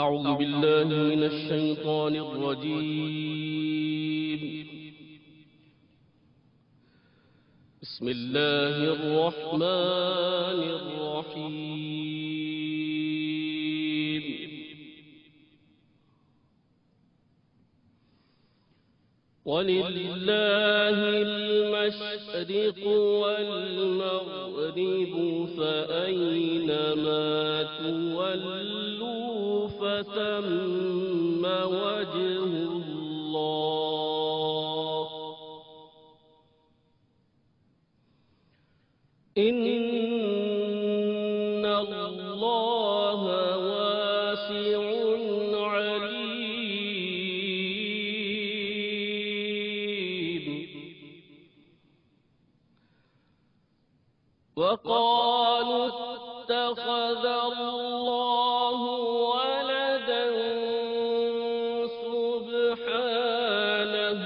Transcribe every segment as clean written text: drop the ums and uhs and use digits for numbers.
أعوذ بالله من الشيطان الرجيم. بسم الله الرحمن الرحيم. ولله المشرق والمغرب فأينما تولوا فثم وجه الله إن الله واسع عليم. وقالوا اتخذ الله ولدا سبحانه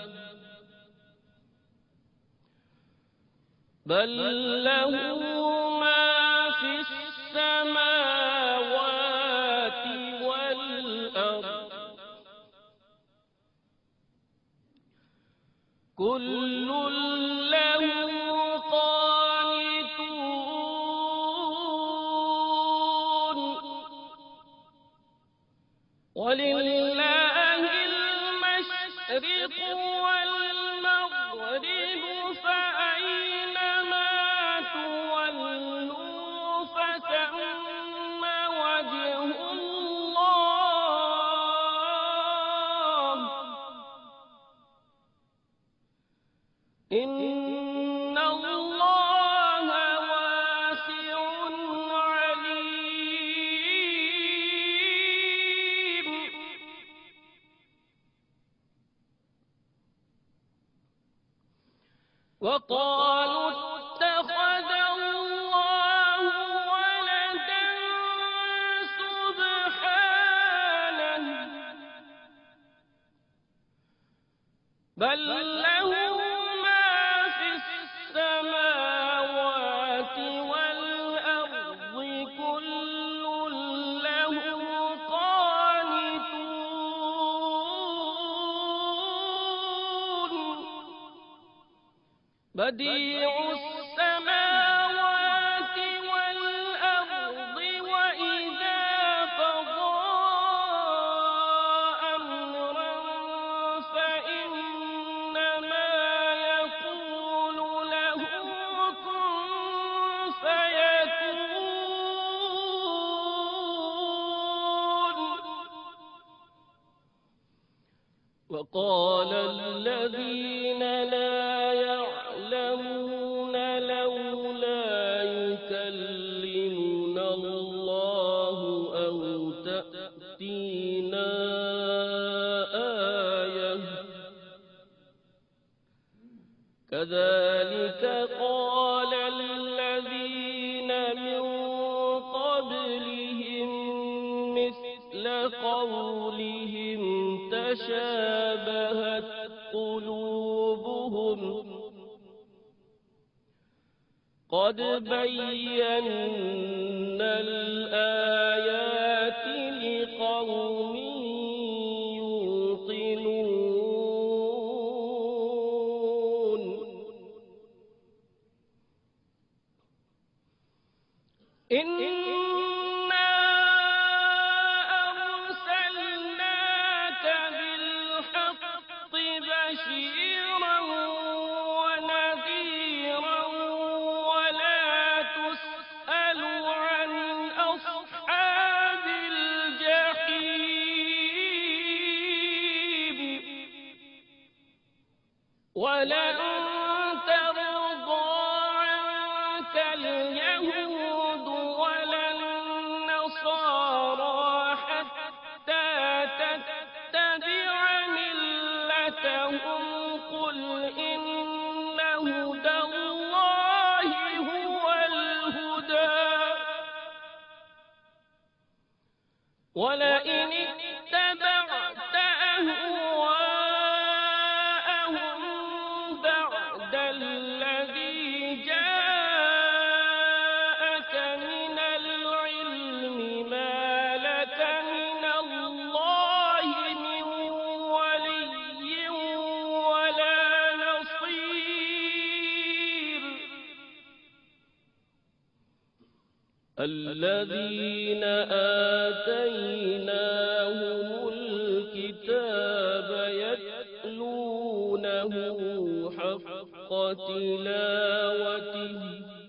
بل له ما في السماوات والأرض كل له قانتون. ولله المشرق والمغرب فأينما تولوا فثم وجه الله إن الله واسع عليم. وقالوا اتخذ الله ولدا سبحانه بل له ما في السماوات والأرض كل له قانتون. بديع السماوات والأرض وإذا قضى أمرا فإنما يقول له كن فيكون. وقال الذين لا يعلمون لولا يكلمنا الله أو تأتينا آية كذلك قال الذين من قبلهم مثل قولهم تشابهت قلوبهم قد بينا الآيات لقوم يوقنون. إنا أرسلناك بالحق بشيرا ونذيرا ولا تسأل عن أصحاب الجحيم. ولن ترضى عنك اليهود ولا النصارى حتى تتبع ملتهم قل إن هدى الله هو الهدى ولئن اتبعت أهواءهم بعد الذي جاءك من العلم ما لك من الذين آتيناهم الكتاب يتلونه حق تلاوته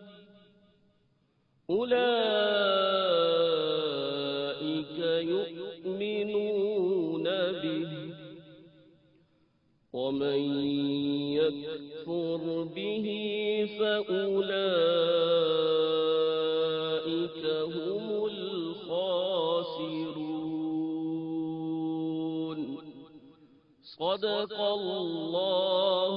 أولئك يؤمنون به ومن يكفر به فأولئك هم الخاسرون. صدق الله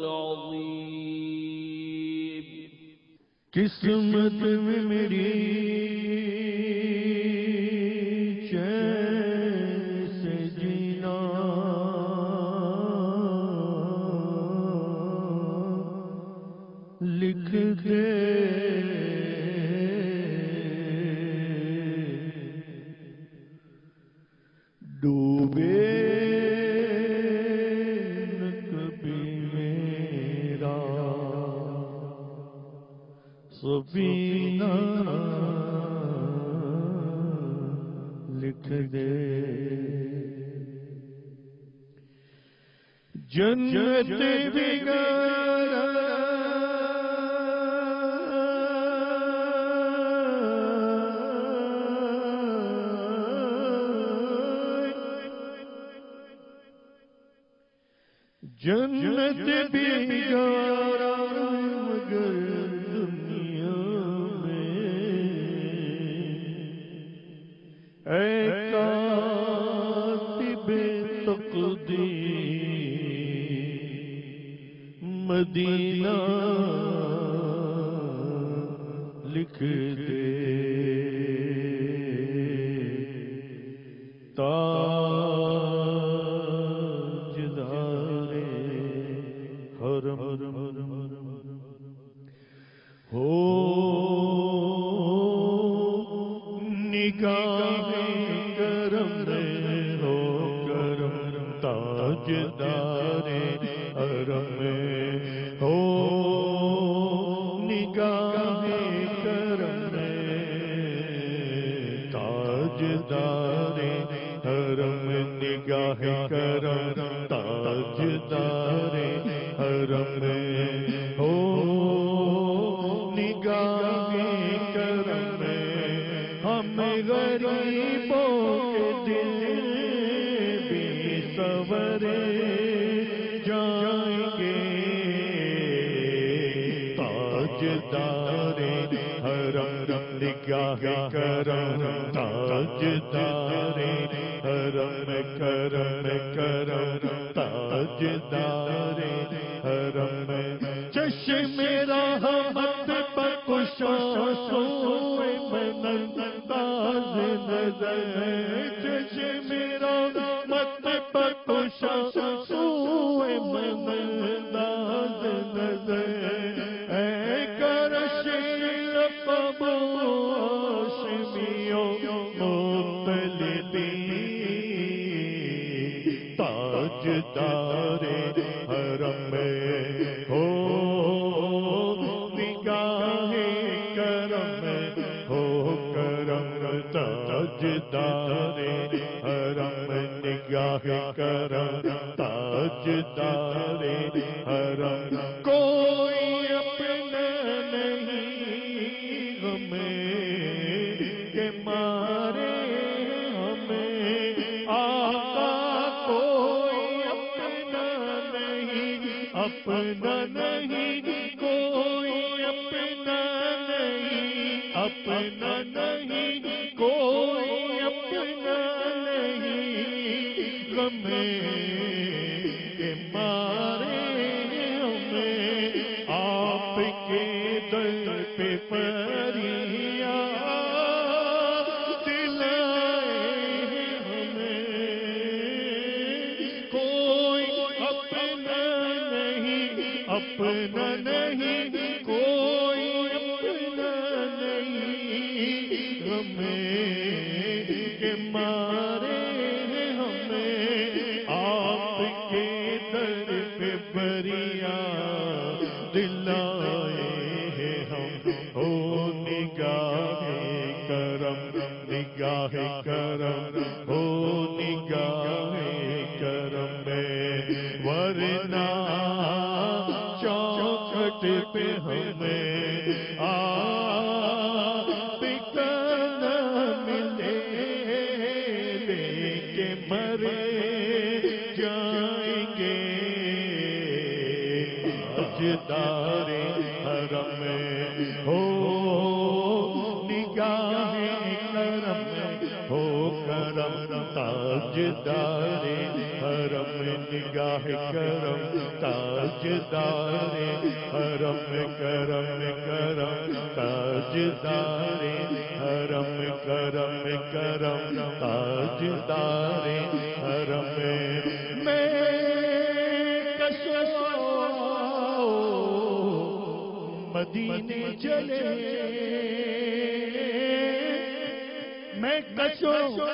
العظيم. قسمت میں میری چین سے جینا لکھ دے ڈوبے نہ کبھی میرا سفینہ لکھ دے جنت بگارا جنت بگارا مگر دنیا میں اے کاتب تقدیر مدینہ لکھ دے ہو نگاہ کرم ہو کرم تاجدار حرم ہو نگاہ کرم تاجدار حرم نگاہ کرم تاجدار حرم ہو نگاہ کرم ہم غریبوں کے دل بھی سنورے جائیں گے تاجدار حرم نگاہ کرم تاجدار حرم کرم کرم تاجدار حرم چشم رحمت بخشا سوئے من انداز نظر چشم رحمت بخشا سوئے من انداز نظر اے کرش رقب ہاشمیوں مطلبین تاجدار حرم ہو نگاہ کرم ہو کرم تاجدار حرم نگاہ کرم تاجدار حرم کوئی اپنا نہیں ہمیں کہ مارے ہمیں آقا کوئی اپنا نہیں اپنا نہیں کوئی اپنا نہیں اپنا نہیں کوئی اپنا نہیں غم کے مارے ہمیں آپ کے در پہ فریاد دلائے ہمیں کوئی اپنا نہیں اپنا نہیں کوئی اپنا نہیں ہمیں کے مارے ہمیں آپ کے در پہ فریاد دلائے ہم ہو نگاہ گھاٹ پہ ہمیں آپ کا نہ ملے لیکے مرے جائیں گے تاجدار حرم ہو نگاہ کرم ہو کرم تاجدار حرم نگاہ کرم تاجدار حرم کرم کرم تاجدار حرم کرم کرم تاجدار حرم میں کشو مدینے چلے میں کشو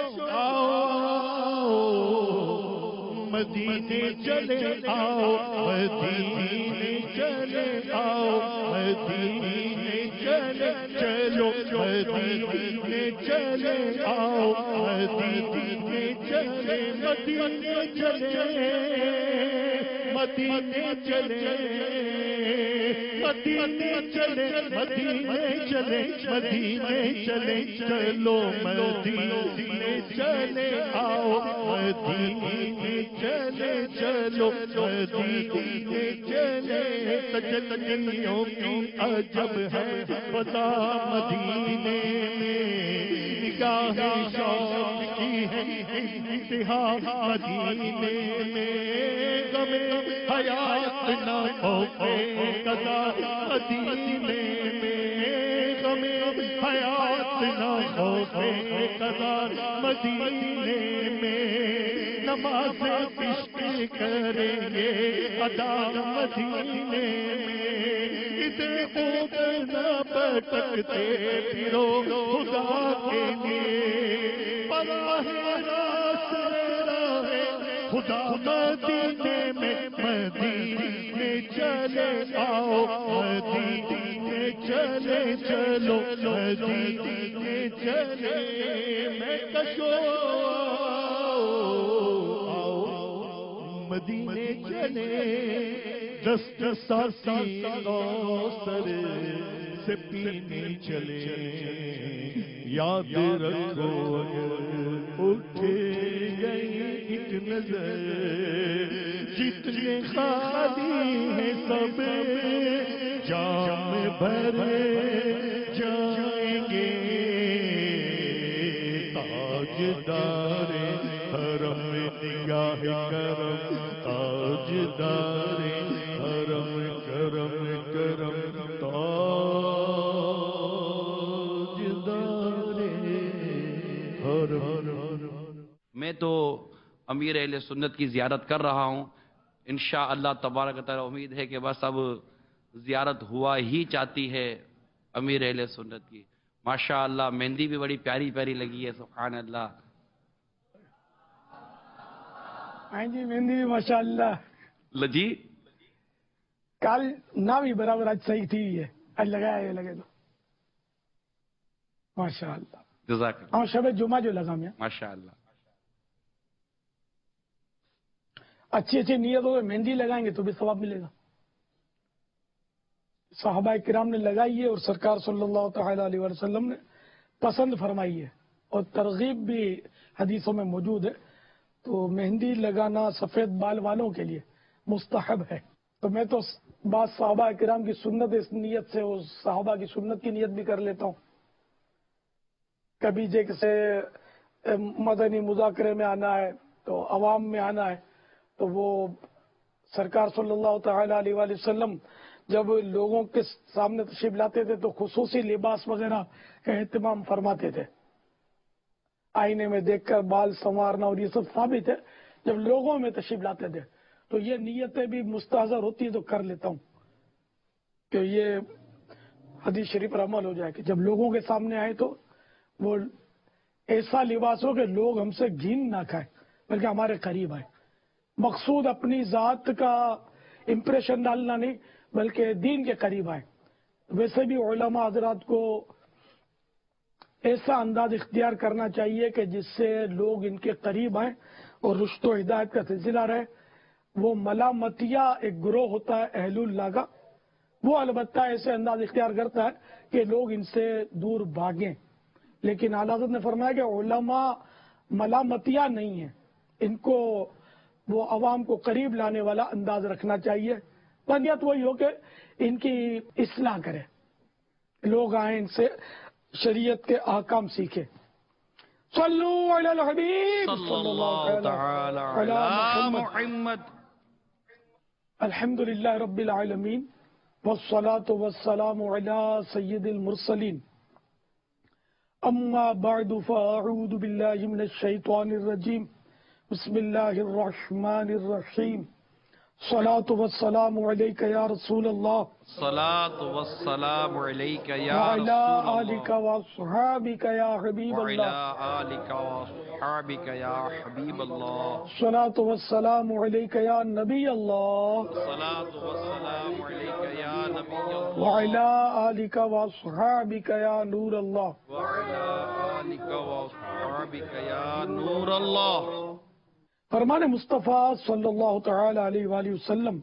آؤ مدینے چلے آؤ مدینے چلے آؤ مدینے چلے چلو مدینے چلے آؤ مدینے چلے مدینے چلے مدینے چلے مدینے چلے مدینے چلے مدینے چلے چلو مدینے چلے آؤ مدینے چلے چلو مدینے چلے تجلیوں کی عجب ہے بتا مدینے میں نگاہ شوق کی ہے انتہا مدینے میں غم حیات نہ ہو قضا مدینے میں غم حیات نہ ہو قضا مدینے میں نماز عشق کریں گے ادا مدینے میں ادھر ادھر نہ بھٹکتے پھرو خدا کے لیے براہ راست راہ خدا مدینے میں مدینے چلے آؤ مدینے چلے چلو مدینے چلے میں کشو آؤ مدینے چلے دست ساسی کوثر سے پینے چلے یاد رکھو اگر اٹھے گئی ایک نظر جتنے خالی ہیں سب جام بھر جائیں گے تاجدار حرم نگاہ کرم تاجدار حرم کرم کرم تاجدار حرم. میں تو امیر اہل سنت کی زیارت کر رہا ہوں. انشاءاللہ تبارک و تعالی امید ہے کہ بس اب زیارت ہوا ہی چاہتی ہے امیر اہل سنت کی. ماشاءاللہ مہندی بھی بڑی پیاری پیاری لگی ہے. سبحان اللہ. ہاں جی مہندی بھی ماشاءاللہ لجی کال نہ بھی برابر آج صحیح تھی ہے آج لگایا یہ لگے تو ماشاءاللہ. جزاک اللہ. ہاں شب جمعہ جو لگا میں ماشاءاللہ. اچھی اچھی نیتوں میں مہندی لگائیں گے تو بھی ثواب ملے گا. صحابہ کرام نے لگائی ہے اور سرکار صلی اللہ تعالی علیہ وسلم نے پسند فرمائی ہے اور ترغیب بھی حدیثوں میں موجود ہے. تو مہندی لگانا سفید بال والوں کے لیے مستحب ہے. تو میں تو بعض صحابہ کرام کی سنت اس نیت سے اور صحابہ کی سنت کی نیت بھی کر لیتا ہوں. کبھی جیسے مدنی مذاکرے میں آنا ہے تو عوام میں آنا ہے تو وہ سرکار صلی اللہ تعالی علیہ وسلم جب لوگوں کے سامنے تشریف لاتے تھے تو خصوصی لباس وغیرہ کا اہتمام فرماتے تھے. آئینے میں دیکھ کر بال سنوارنا اور یہ سب ثابت ہے. جب لوگوں میں تشریف لاتے تھے تو یہ نیتیں بھی مستحضر ہوتی ہے تو کر لیتا ہوں کہ یہ حدیث شریف پر عمل ہو جائے کہ جب لوگوں کے سامنے آئے تو وہ ایسا لباس ہو کہ لوگ ہم سے گھین نہ کھائیں بلکہ ہمارے قریب آئے. مقصود اپنی ذات کا امپریشن ڈالنا نہیں بلکہ دین کے قریب آئے. ویسے بھی علماء حضرات کو ایسا انداز اختیار کرنا چاہیے کہ جس سے لوگ ان کے قریب آئیں اور رشد و ہدایت کا سلسلہ رہے. وہ ملامتیہ ایک گروہ ہوتا ہے اہل اللہ کا، وہ البتہ ایسے انداز اختیار کرتا ہے کہ لوگ ان سے دور بھاگیں، لیکن اعلی حضرت نے فرمایا کہ علماء ملامتیاں نہیں ہیں، ان کو وہ عوام کو قریب لانے والا انداز رکھنا چاہیے۔ بنیاد وہی ہو کہ ان کی اصلاح کرے، لوگ آئیں ان سے شریعت کے احکام سیکھیں۔ صلو علی الحبیب صلی اللہ تعالی علی محمد۔ الحمدللہ رب العالمین والصلاة والسلام علی سید المرسلین، اما بعد فاعوذ باللہ من الشیطان الرجیم، بسم اللہ الرحمن الرحیم، صلاۃ والسلام علیک یا رسول اللہ صلاۃ والسلام علیک یا وعلی رسول آلک اللہ واصحابک یا حبیب وعلی اللہ، آلک واصحابک یا حبیب اللہ، صلاۃ والسلام علیک یا نبی اللہ صلاۃ والسلام علیک یا نبی اللہ وعلی آلک واصحابک یا نور اللہ۔ وعلی آلک واصحابک یا نور اللہ۔ فرمان مصطفیٰ صلی اللہ تعالی علیہ وآلہ وسلم،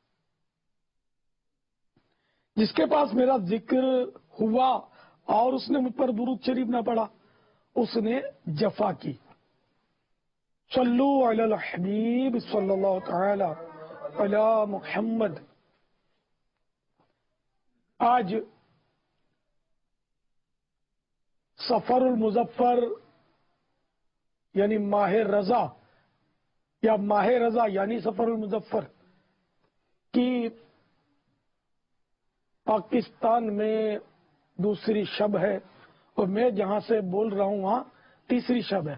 جس کے پاس میرا ذکر ہوا اور اس نے مجھ پر درود شریف نہ پڑھا، اس نے جفا کی۔ صلو علی الحبیب صلی اللہ تعالی علی محمد۔ آج سفر المظفر یعنی ماہ رضا یا ماہ رضا یعنی سفر المظفر کی پاکستان میں دوسری شب ہے، اور میں جہاں سے بول رہا ہوں وہاں تیسری شب ہے۔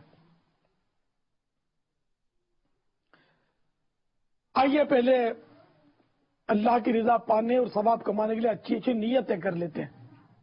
آئیے پہلے اللہ کی رضا پانے اور ثواب کمانے کے لیے اچھی اچھی نیتیں کر لیتے ہیں۔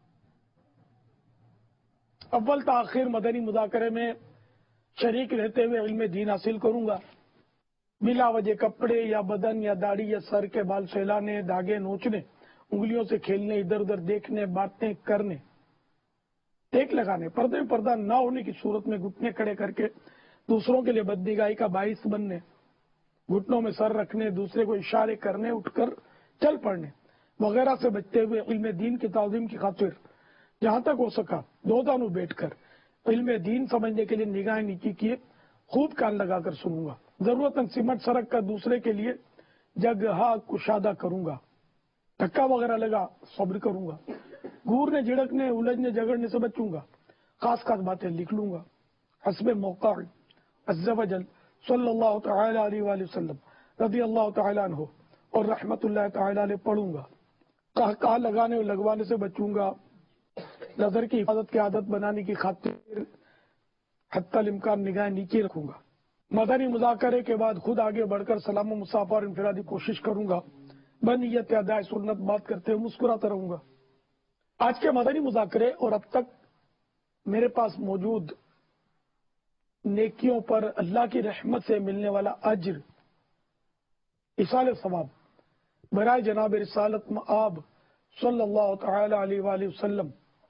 اول تاخیر مدنی مذاکرے میں شریک رہتے ہوئے علم دین حاصل کروں گا۔ بلا وجہ کپڑے یا بدن یا داڑھی یا سر کے بال سہلانے، دھاگے نوچنے، انگلیوں سے کھیلنے، ادھر ادھر دیکھنے، باتیں کرنے، ٹیک لگانے، پردے میں پردہ نہ ہونے کی صورت میں گھٹنے کھڑے کر کے دوسروں کے لیے بدنگاہی کا باعث بننے، گھٹنوں میں سر رکھنے، دوسرے کو اشارے کرنے، اٹھ کر چل پڑنے وغیرہ سے بچتے ہوئے علم دین کی تعظیم کی خاطر جہاں تک ہو سکا دو دانوں بیٹھ کر علم دین سمجھنے کے لیے نگاہیں نیچی کیے خوب کان لگا کر سنوں گا۔ ضرورتاً سمٹ سرک کر دوسرے کے لیے جگہ کشادہ کروں گا، دھکا وغیرہ لگا صبر کروں گا، گورنے جھڑکنے الجھنے جھگڑنے سے بچوں گا، خاص خاص باتیں لکھ لوں گا، حسب موقع عز و جل صلی اللہ تعالی علیہ وآلہ وسلم رضی اللہ تعالی عنہ اور رحمت اللہ تعالی علیہ پڑھوں گا، کہا لگانے اور لگوانے سے بچوں گا، نظر کی حفاظت کی عادت بنانے کی خاطر حتی الامکان نگاہیں نیچے رکھوں گا۔ مدنی مذاکرے کے بعد خود آگے بڑھ کر سلام و مصافحہ اور انفرادی کوشش کروں گا، بنیت ادائے سنت بات کرتے ہوئے مسکراتا رہوں گا۔ آج کے مدنی مذاکرے اور اب تک میرے پاس موجود نیکیوں پر اللہ کی رحمت سے ملنے والا اجر، ایصال ثواب برائے جناب رسالت مآب صلی اللہ تعالی علیہ وآلہ وسلم،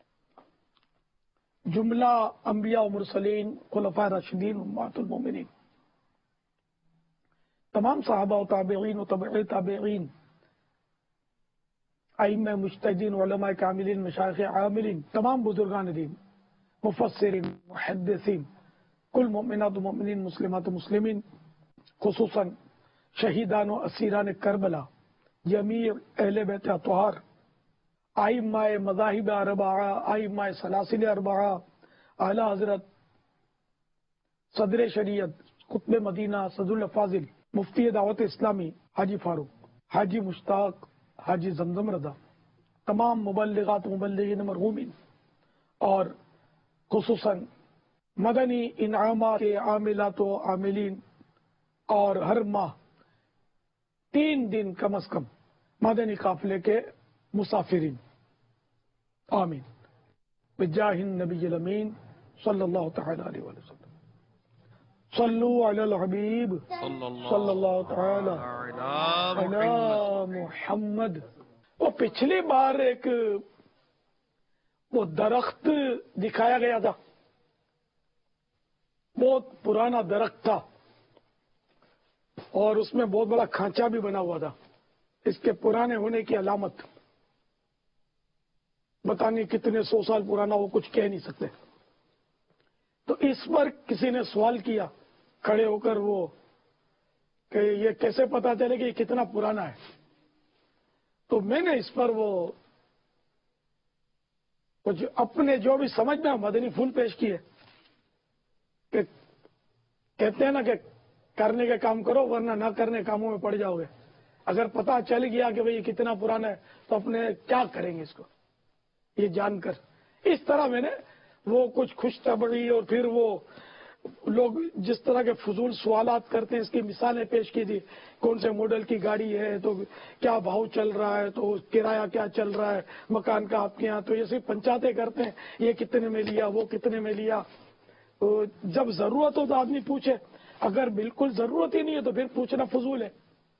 جملہ انبیاء و مرسلین، خلفاء راشدین، امہات المومنین، تمام صحابہ و تابعین و تبع تابعین، ائمہ مجتہدین، علماء کاملین، مشایخ عاملین، تمام بزرگان دین، مفسرین، محدثین، کل مومنات و مومنین، مسلمات و مسلمین، خصوصاً شہیدان و اسیران کربلا، جمیع اہل بیت اطہار، ائمہ مذاہب اربعہ، ائمہ سلاسل اربعہ، اعلی حضرت صدر شریعت قطب مدینہ صدر الافاضل مفتی دعوت اسلامی حاجی فاروق، حاجی مشتاق، حاجی زمزم رضا، تمام مبلغات و مبلغین مرحومین، اور خصوصاً مدنی انعامات کے عاملات و عاملین، اور ہر ماہ 3 دن کم از کم مدنی قافلے کے مسافرین، آمین بجاہ النبی الامین صلی اللہ تعالی علیہ وآلہ وسلم۔ صلو علی الحبیب صلی اللہ تعالی علی محمد۔ وہ پچھلی بار ایک وہ درخت دکھایا گیا تھا، بہت پرانا درخت تھا اور اس میں بہت بڑا کھانچا بھی بنا ہوا تھا، اس کے پرانے ہونے کی علامت۔ پتہ نہیں کتنے 100 سال پرانا، وہ کچھ کہہ نہیں سکتے. تو اس پر کسی نے سوال کیا کھڑے ہو کر وہ کہ یہ کیسے پتا چلے کہ یہ کتنا پرانا ہے. تو میں نے اس پر وہ کچھ اپنے جو بھی سمجھنا مدنی پھول پیش کیے کہ کہتے ہیں نا کہ کرنے کے کام کرو ورنہ نہ کرنے کاموں میں پڑ جاؤ گے. اگر پتا چل گیا کہ بھئی یہ کتنا پرانا ہے تو اپنے کیا کریں گے اس کو یہ جان کر. اس طرح میں نے وہ کچھ خوش طبعی اور پھر وہ لوگ جس طرح کے فضول سوالات کرتے ہیں اس کی مثالیں پیش کی تھی. کون سے ماڈل کی گاڑی ہے تو کیا بھاؤ چل رہا ہے، تو کرایہ کیا چل رہا ہے مکان کا آپ کے یہاں، تو یہ صرف پنچاتیں کرتے ہیں یہ کتنے میں لیا وہ کتنے میں لیا. تو جب ضرورت ہو تو آدمی پوچھے، اگر بالکل ضرورت ہی نہیں ہے تو پھر پوچھنا فضول ہے.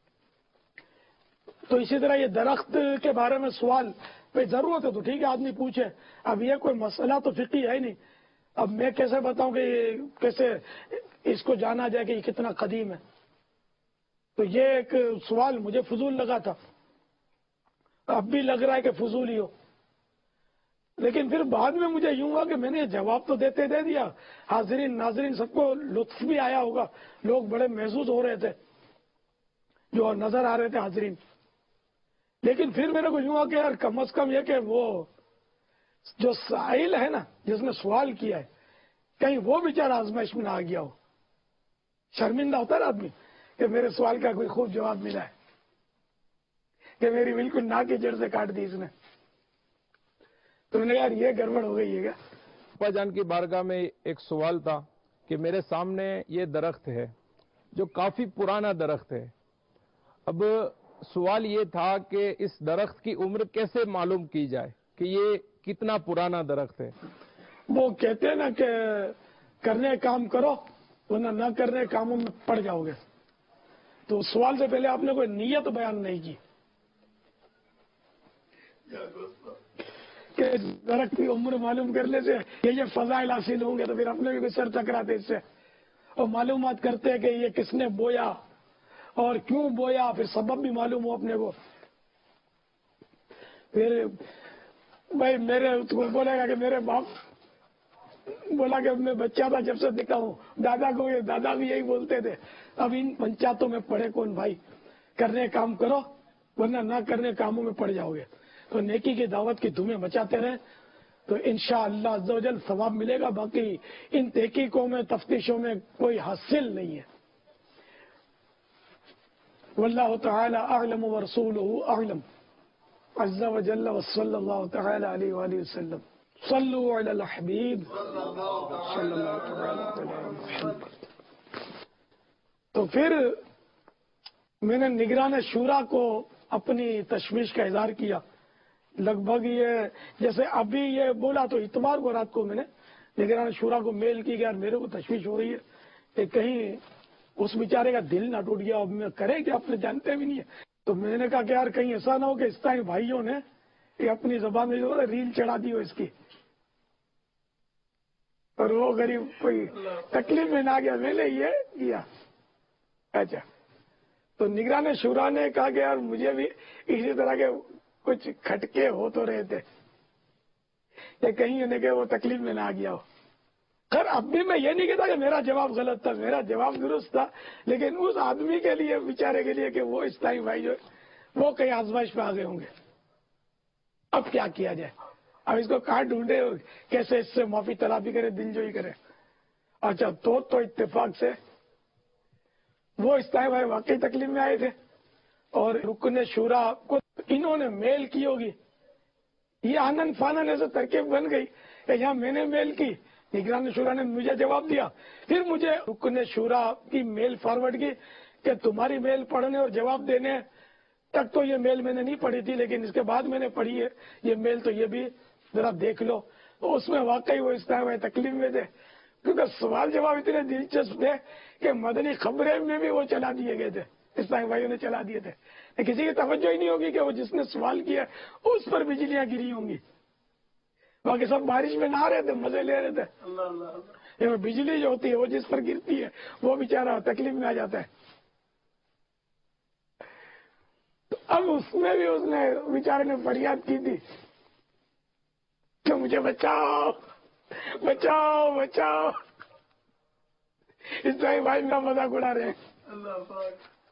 تو اسی طرح یہ درخت کے بارے میں سوال پہ ضرورت ہے تو ٹھیک ہے آدمی پوچھے. اب یہ کوئی مسئلہ تو فقہی ہے ہی نہیں. اب میں کیسے بتاؤں کہ یہ کیسے اس کو جانا جائے کہ یہ کتنا قدیم ہے. تو یہ ایک سوال مجھے فضول لگا تھا، اب بھی لگ رہا ہے کہ فضول ہی ہو. لیکن پھر بعد میں مجھے یوں ہوا کہ میں نے جواب تو دے دیا. حاضرین ناظرین سب کو لطف بھی آیا ہوگا، لوگ بڑے محظوظ ہو رہے تھے جو نظر آ رہے تھے حاضرین. لیکن پھر میرے کو یوں ہوا کہ یار کم از کم یہ کہ وہ جو سائل ہے نا جس نے سوال کیا ہے کہیں وہ بیچارہ آزمائش میں نہ آ گیا ہو. شرمندہ ہوتا ہے نا آدمی کہ میرے سوال کا کوئی خوب جواب ملا ہے کہ میری بالکل نہ کی جڑ سے کاٹ دی اس نے. تو میں نے یار یہ گڑبڑ ہو گئی ہے کیا. ابا جان کی بارگاہ میں ایک سوال تھا کہ میرے سامنے یہ درخت ہے جو کافی پرانا درخت ہے. اب سوال یہ تھا کہ اس درخت کی عمر کیسے معلوم کی جائے کہ یہ کتنا پرانا درخت ہے. وہ کہتے ہیں نا کہ کرنے کام کرو ورنہ نہ کرنے کاموں میں پڑ جاؤ گے. تو سوال سے پہلے آپ نے کوئی نیت بیان نہیں کی کہ درخت کی عمر معلوم کرنے سے یہ فضائل حاصل ہوں گے تو پھر اپنے بھی کوئی سر چکراتے اس سے اور معلومات کرتے ہیں کہ یہ کس نے بویا اور کیوں بویا، پھر سبب بھی معلوم ہو اپنے کو. پھر بھائی میرے بولے گا کہ میرے باپ بولا کہ میں بچہ تھا جب سے دکھا ہوں دادا کو، یہ دادا بھی یہی بولتے تھے. اب ان پنچاتوں میں پڑے کون بھائی. کرنے کام کرو ورنہ نہ کرنے کاموں میں پڑ جاؤ گے. تو نیکی کی دعوت کی دھومیں مچاتے رہیں تو انشاءاللہ عز و جل ثواب ملے گا. باقی ان تحقیقوں میں تفتیشوں میں کوئی حاصل نہیں ہے. واللہ تعالی اعلم ورسولہ اعلم عز و جل وصلی اللہ تعالی علیہ وآلہ وسلم. صلوا علی الحبیب صلی اللہ تعالی علیہ وسلم. تو پھر میں نے نگران شورا کو اپنی تشویش کا اظہار کیا. لگ بھگ یہ جیسے ابھی یہ بولا تو اتوار کو رات کو میں نے نگران شورا کو میل کی کہ یار میرے کو تشویش ہو رہی ہے کہ کہیں اس بیچارے کا دل نہ ٹوٹ گیا. اب میں کرے کہ اپنے جانتے بھی نہیں ہے. تو میں نے کہا کہ یار کہیں ایسا نہ ہو کہ اس طرح بھائیوں نے یہ اپنی زبان میں جو ریل چڑھا دی ہو اس کی اور وہ غریب کوئی تکلیف میں نہ گیا. میں نے یہ کیا. اچھا تو نگران شورا نے کہا کہ یار مجھے بھی اسی طرح کے کچھ کھٹکے ہو تو رہے تھے کہ کہیں انہیں کہ وہ تکلیف میں نہ آ گیا ہو. خیر اب بھی میں یہ نہیں کہتا کہ میرا جواب غلط تھا، میرا جواب درست تھا. لیکن اس آدمی کے لیے بیچارے کے لیے کہ وہ اس ٹائم بھائی جو وہ کہیں آزمائش پہ آ گئے ہوں گے. اب کیا کیا جائے؟ اب اس کو کہاں ڈھونڈے، کیسے اس سے معافی طلبی کرے، دل جوئی کرے. اچھا تو اتفاق سے وہ اس ٹائم بھائی واقعی تکلیف میں آئے تھے اور رکن شورا کو انہوں نے میل کی ہوگی. یہ آنن فانن ایسے ترکیب بن گئی کہ یہاں میں نے میل کی، نگران شورا نے مجھے جواب دیا، پھر مجھے رکن شورا کی میل فارورڈ کی کہ تمہاری میل پڑھنے اور جواب دینے تک تو یہ میل میں نے نہیں پڑھی تھی لیکن اس کے بعد میں نے پڑھی ہے یہ میل، تو یہ بھی ذرا دیکھ لو. تو اس میں واقعی وہ اس طرح تکلیف میں تھے کیونکہ سوال جواب اتنے دلچسپ تھے کہ مدنی خبریں میں بھی وہ چلا دیے گئے تھے. اس طرح بھائیوں نے چلا دیے تھے. کسی کی توجہ ہی نہیں ہوگی کہ وہ جس نے سوال کیا اس پر بجلیاں گری ہوں گی. باقی سب بارش میں نہ رہے تھے، مزے لے رہے تھے. بجلی جو ہوتی ہے وہ جس پر گرتی ہے وہ بیچارہ تکلیف میں آ جاتا ہے. تو اب اس میں بھی اس نے بیچارے نے فریاد کی تھی کہ مجھے بچاؤ بچاؤ بچاؤ. اسماعیل بھائی میرا مذاق اڑا رہے ہیں.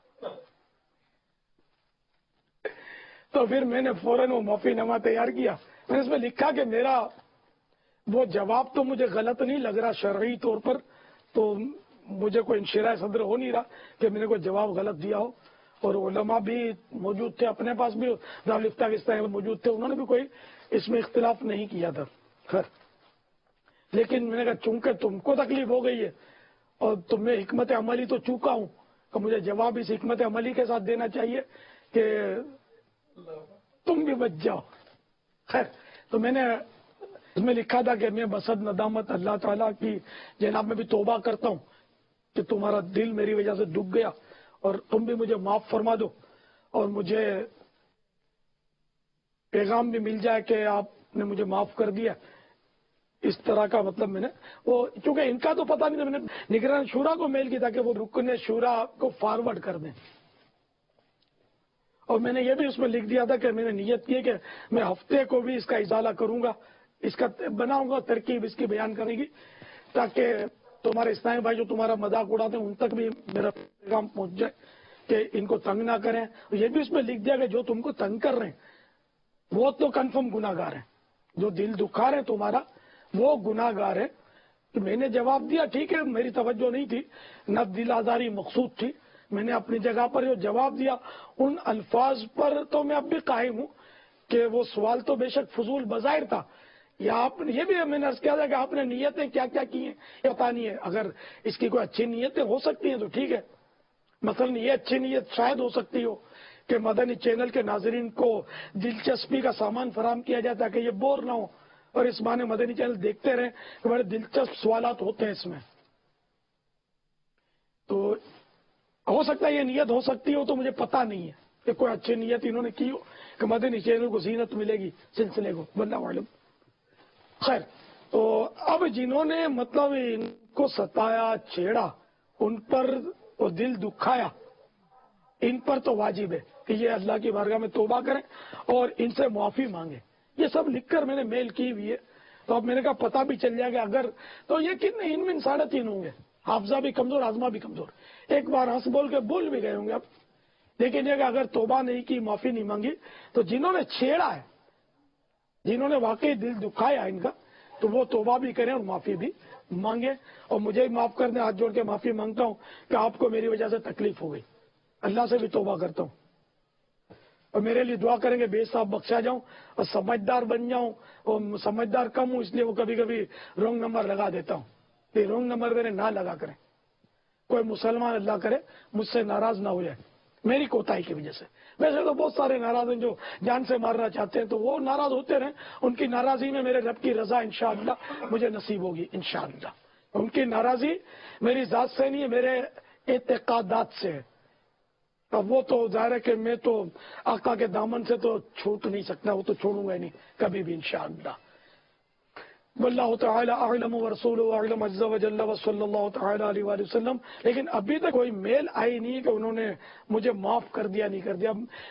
تو پھر میں نے فوراً وہ معافی نامہ تیار کیا. میں نے اس میں لکھا کہ میرا وہ جواب تو مجھے غلط نہیں لگ رہا شرعی طور پر, تو مجھے کوئی انشراح صدر ہو نہیں رہا کہ میں نے کوئی جواب غلط دیا ہو. اور علماء بھی موجود تھے, اپنے پاس بھی دارالفتہ کے اس طرح موجود تھے, انہوں نے بھی کوئی اس میں اختلاف نہیں کیا تھا. خیر, لیکن میں نے کہا چونکہ تم کو تکلیف ہو گئی ہے اور تمہیں حکمت عملی تو چوکا ہوں, تو مجھے جواب اس حکمت عملی کے ساتھ دینا چاہیے کہ تم بھی بچ جاؤ. خیر, تو میں نے اس میں لکھا تھا کہ میں بسد ندامت اللہ تعالیٰ کی جناب میں بھی توبہ کرتا ہوں کہ تمہارا دل میری وجہ سے دکھ گیا, اور تم بھی مجھے معاف فرما دو, اور مجھے پیغام بھی مل جائے کہ آپ نے مجھے معاف کر دیا. اس طرح کا مطلب میں نے وہ, چونکہ ان کا تو پتہ نہیں تھا, میں نے نگران شورا کو میل کی تھا کہ وہ رکن شورا کو فارورڈ کر دیں. اور میں نے یہ بھی اس میں لکھ دیا تھا کہ میں نے نیت کی کہ میں ہفتے کو بھی اس کا ازالہ کروں گا, اس کا بناؤں گا, ترکیب اس کی بیان کرے گی, تاکہ تمہارے اسلامی بھائی جو تمہارا مذاق اڑاتے ہیں ان تک بھی میرا پیغام پہنچ جائے کہ ان کو تنگ نہ کریں. یہ بھی اس میں لکھ دیا کہ جو تم کو تنگ کر رہے ہیں وہ تو کنفرم گناہ گار ہیں, جو دل دکھا رہے ہیں تمہارا وہ گناہ گار ہے. کہ میں نے جواب دیا, ٹھیک ہے, میری توجہ نہیں تھی, نہ دل آزاری مقصود تھی, میں نے اپنی جگہ پر جو جواب دیا ان الفاظ پر تو میں اب بھی قائم ہوں کہ وہ سوال تو بے شک فضول بظاہر تھا. یا آپ نے یہ بھی میں نے عرض کیا تھا کہ آپ نے نیتیں کیا کیا کی ہیں یہ پتا نہیں ہے. اگر اس کی کوئی اچھی نیتیں ہو سکتی ہیں تو ٹھیک ہے. مثلا یہ اچھی نیت شاید ہو سکتی ہو کہ مدنی چینل کے ناظرین کو دلچسپی کا سامان فراہم کیا جائے تاکہ یہ بور نہ ہو اور اس بہانے مدنی چینل دیکھتے رہیں کہ بڑے دلچسپ سوالات ہوتے ہیں اس میں. تو ہو سکتا ہے یہ نیت ہو سکتی ہو, تو مجھے پتا نہیں ہے کہ کوئی اچھی نیت انہوں نے کی ہو کہ مدنی چینل کو زینت ملے گی سلسلے کو, واللہ معلوم. خیر, تو اب جنہوں نے مطلب ان کو ستایا چھیڑا ان پر وہ دل دکھایا, ان پر تو واجب ہے کہ یہ اللہ کی بارگاہ میں توبہ کریں اور ان سے معافی مانگیں. یہ سب لکھ کر میں نے میل کی ہوئی ہے. تو اب میں نے کہا پتہ بھی چل جائے گا اگر تو یہ کتنے ان میں 3.5 ہوں گے, حافظہ بھی کمزور, آزما بھی کمزور, ایک بار ہنس بول کے بھول بھی گئے ہوں گے اب. لیکن یہ کہ اگر توبہ نہیں کی, معافی نہیں مانگی, تو جنہوں نے چھیڑا ہے, جنہوں نے واقعی دل دکھایا ان کا, تو وہ توبہ بھی کریں اور معافی بھی مانگے. اور مجھے بھی معاف کر دیں, ہاتھ جوڑ کے معافی مانگتا ہوں کہ آپ کو میری وجہ سے تکلیف ہو گئی. اللہ سے بھی توبہ کرتا ہوں, اور میرے لیے دعا کریں گے بے صاحب بخشا جاؤں اور سمجھدار بن جاؤں. اور سمجھدار کم ہوں اس لیے وہ کبھی کبھی رونگ نمبر لگا دیتا ہوں. یہ رونگ نمبر میرے نہ لگا کریں. کوئی مسلمان اللہ کرے مجھ سے ناراض نہ ہو جائے میری کوتاہی کی وجہ سے. ویسے تو بہت سارے ناراض ہیں جو جان سے مارنا چاہتے ہیں, تو وہ ناراض ہوتے رہیں. ان کی ناراضی میں میرے رب کی رضا انشاءاللہ مجھے نصیب ہوگی انشاءاللہ. ان کی ناراضی میری ذات سے نہیں ہے, میرے اعتقادات سے ہے. اب وہ تو ظاہر ہے کہ میں تو آقا کے دامن سے تو چھوٹ نہیں سکتا, وہ تو چھوڑوں گا نہیں کبھی بھی انشاءاللہ. واللہ تعالی اعلم ورسولہ اعلم عز وجل وصلی اللہ تعالی علیہ وآلہ وسلم. لیکن ابھی تک کوئی میل آئی نہیں کہ انہوں نے مجھے معاف کر دیا نہیں کر دیا.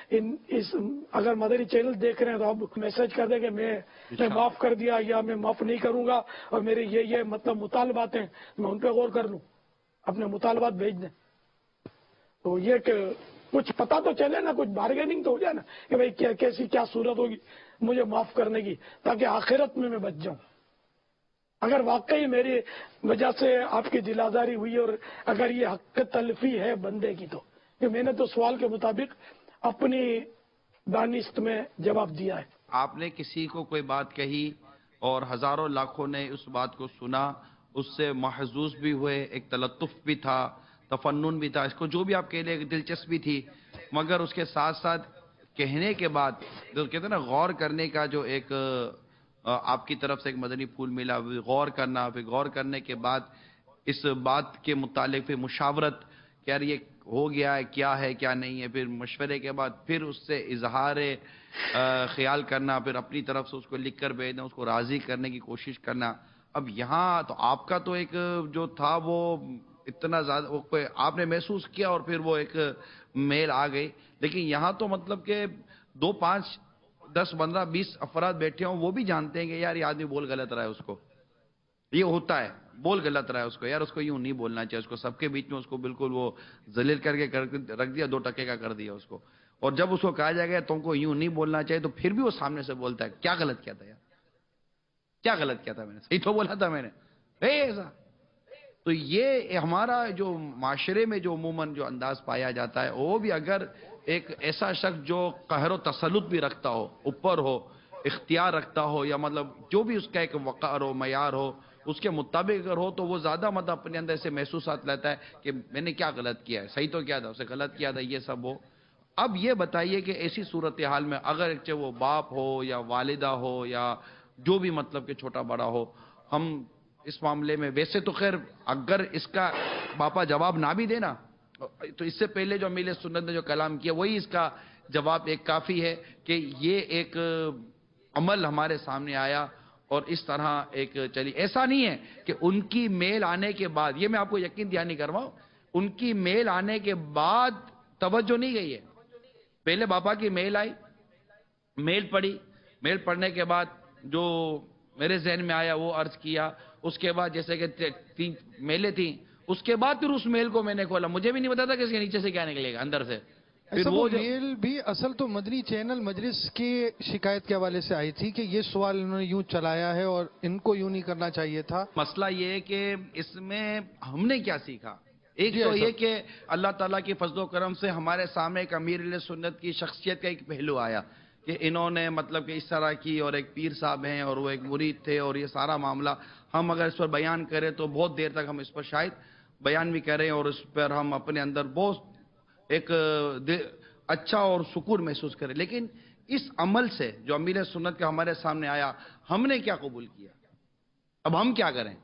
اگر مدنی چینل دیکھ رہے ہیں تو آپ میسج کر دیں کہ میں معاف کر دیا یا میں معاف نہیں کروں گا, اور میرے یہ مطلب مطالبات ہیں, میں ان پہ غور کر لوں, اپنے مطالبات بھیج دیں. تو یہ کہ کچھ پتہ تو چلے نا, کچھ بارگیننگ تو ہو جائے نا کہ بھائی کیسی کیا صورت ہوگی مجھے معاف کرنے کی, تاکہ آخرت میں بچ جاؤں. اگر واقعی میری وجہ سے آپ کی دل آزاری ہوئی اور اگر یہ حق تلفی ہے بندے کی, تو کہ میں نے تو سوال کے مطابق اپنی دانست میں جواب دیا ہے. آپ نے کسی کو کوئی بات کہی اور ہزاروں لاکھوں نے اس بات کو سنا, اس سے محظوظ بھی ہوئے, ایک تلطف بھی تھا, تفنن بھی تھا, اس کو جو بھی آپ کہہ لیں دلچسپی تھی, مگر اس کے ساتھ ساتھ کہنے کے بعد جو کہتے ہیں نا غور کرنے کا جو ایک آپ کی طرف سے ایک مدنی پھول ملا, غور کرنا, پھر غور کرنے کے بعد اس بات کے متعلق پھر مشاورت کہ یار یہ ہو گیا ہے کیا ہے کیا نہیں ہے, پھر مشورے کے بعد پھر اس سے اظہار خیال کرنا, پھر اپنی طرف سے اس کو لکھ کر بھیجنا, اس کو راضی کرنے کی کوشش کرنا. اب یہاں تو آپ کا تو ایک جو تھا وہ اتنا زیادہ آپ نے محسوس کیا اور پھر وہ ایک میل آ گئی, لیکن یہاں تو مطلب کہ 10 15 20 افراد بیٹھے ہوں وہ بھی جانتے ہیں کہ یار یہ آدمی بول غلط رہا ہے، اس کو یہ ہوتا ہے، بول غلط رہا ہے اس کو، یار اس کو یوں نہیں بولنا چاہیے، اس کو سب کے بیچ میں اس کو بالکل وہ ذلیل کر کے رکھ دیا، 2 ٹکے کا کر دیا اس کو. اور جب اس کو کہا جائے گا تم کو یوں نہیں بولنا چاہیے تو پھر بھی وہ سامنے سے بولتا ہے کیا غلط کیا تھا یار، کیا غلط کیا تھا میں نے، صحیح تو بولا تھا میں نے ایسا. تو یہ ہمارا جو معاشرے میں جو عموماً جو انداز پایا جاتا ہے، وہ بھی اگر ایک ایسا شخص جو قہر و تسلط بھی رکھتا ہو، اوپر ہو، اختیار رکھتا ہو، یا مطلب جو بھی اس کا ایک وقار ہو، معیار ہو، اس کے مطابق اگر ہو تو وہ زیادہ مطلب اپنے اندر سے محسوسات لیتا ہے کہ میں نے کیا غلط کیا ہے، صحیح تو کیا تھا، اسے غلط کیا تھا، یہ سب ہو. اب یہ بتائیے کہ ایسی صورتحال میں اگر چاہے وہ باپ ہو یا والدہ ہو یا جو بھی مطلب کہ چھوٹا بڑا ہو، ہم اس معاملے میں ویسے تو خیر اگر اس کا باپا جواب نہ بھی دینا تو اس سے پہلے جو امیل سنت نے جو کلام کیا وہی اس کا جواب ایک کافی ہے کہ یہ ایک عمل ہمارے سامنے آیا اور اس طرح ایک چلی. ایسا نہیں ہے کہ ان کی میل آنے کے بعد، یہ میں آپ کو یقین دہانی کرواؤں، ان کی میل آنے کے بعد توجہ نہیں گئی ہے. پہلے باپا کی میل آئی، میل پڑھی، میل پڑھنے کے بعد جو میرے ذہن میں آیا وہ عرض کیا. اس کے بعد جیسے کہ 3 میلیں تھیں، اس کے بعد پھر اس میل کو میں نے کھولا، مجھے بھی نہیں پتا تھا کہ اس کے نیچے سے کیا نکلے گا اندر سے. پھر وہ میل بھی اصل تو مدنی چینل مجلس کی شکایت کے حوالے سے آئی تھی کہ یہ سوال انہوں نے یوں چلایا ہے اور ان کو یوں نہیں کرنا چاہیے تھا. مسئلہ یہ ہے کہ اس میں ہم نے کیا سیکھا. ایک تو یہ کہ اللہ تعالیٰ کی فضل و کرم سے ہمارے سامنے ایک امیر اہل سنت کی شخصیت کا ایک پہلو آیا کہ انہوں نے مطلب کہ اس طرح کی، اور ایک پیر صاحب ہیں اور وہ ایک مرید تھے، اور یہ سارا معاملہ ہم اگر اس پر بیان کریں تو بہت دیر تک ہم اس پر شاید بیان بھی کریں اور اس پر ہم اپنے اندر بہت ایک اچھا اور سکون محسوس کریں. لیکن اس عمل سے جو امیر سنت کا ہمارے سامنے آیا، ہم نے کیا قبول کیا؟ اب ہم کیا کریں؟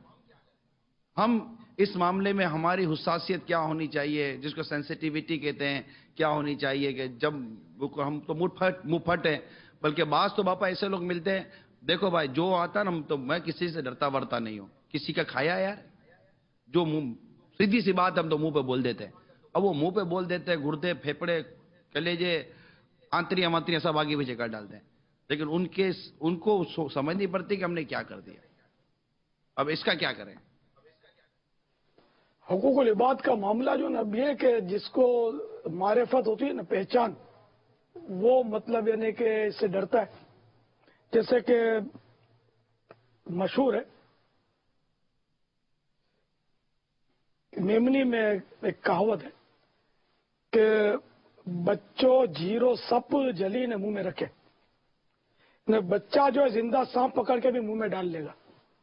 ہم اس معاملے میں ہماری حساسیت کیا ہونی چاہیے، جس کو سینسیٹیوٹی کہتے ہیں، کیا ہونی چاہیے کہ جب ہم تو منہ پھٹ ہیں، بلکہ بعض تو باپا ایسے لوگ ملتے ہیں، دیکھو بھائی جو آتا نا، تو میں کسی سے ڈرتا ورتا نہیں ہوں، کسی کا کھایا یار، جو منہ سیدھی سی بات ہم تو منہ پہ بول دیتے ہیں. اب وہ منہ پہ بول دیتے ہیں، گردے پھیپڑے کلیجے آنتریاں مانتریاں سب آگے پیچھے کر ڈالتے ہیں، لیکن ان کو سمجھ نہیں پڑتی کہ ہم نے کیا کر دیا. اب اس کا کیا کریں؟ حقوق العباد کا معاملہ جو نا یہ کہ جس کو معرفت ہوتی ہے نا، پہچان، وہ مطلب یعنی کہ اس سے ڈرتا ہے. جیسے کہ مشہور ہے میمنی میں ایک کہاوت ہے کہ بچوں جھیرو سپ جلی نے منہ میں رکھے. بچہ جو ہے زندہ سانپ پکڑ کے بھی منہ میں ڈال لے گا.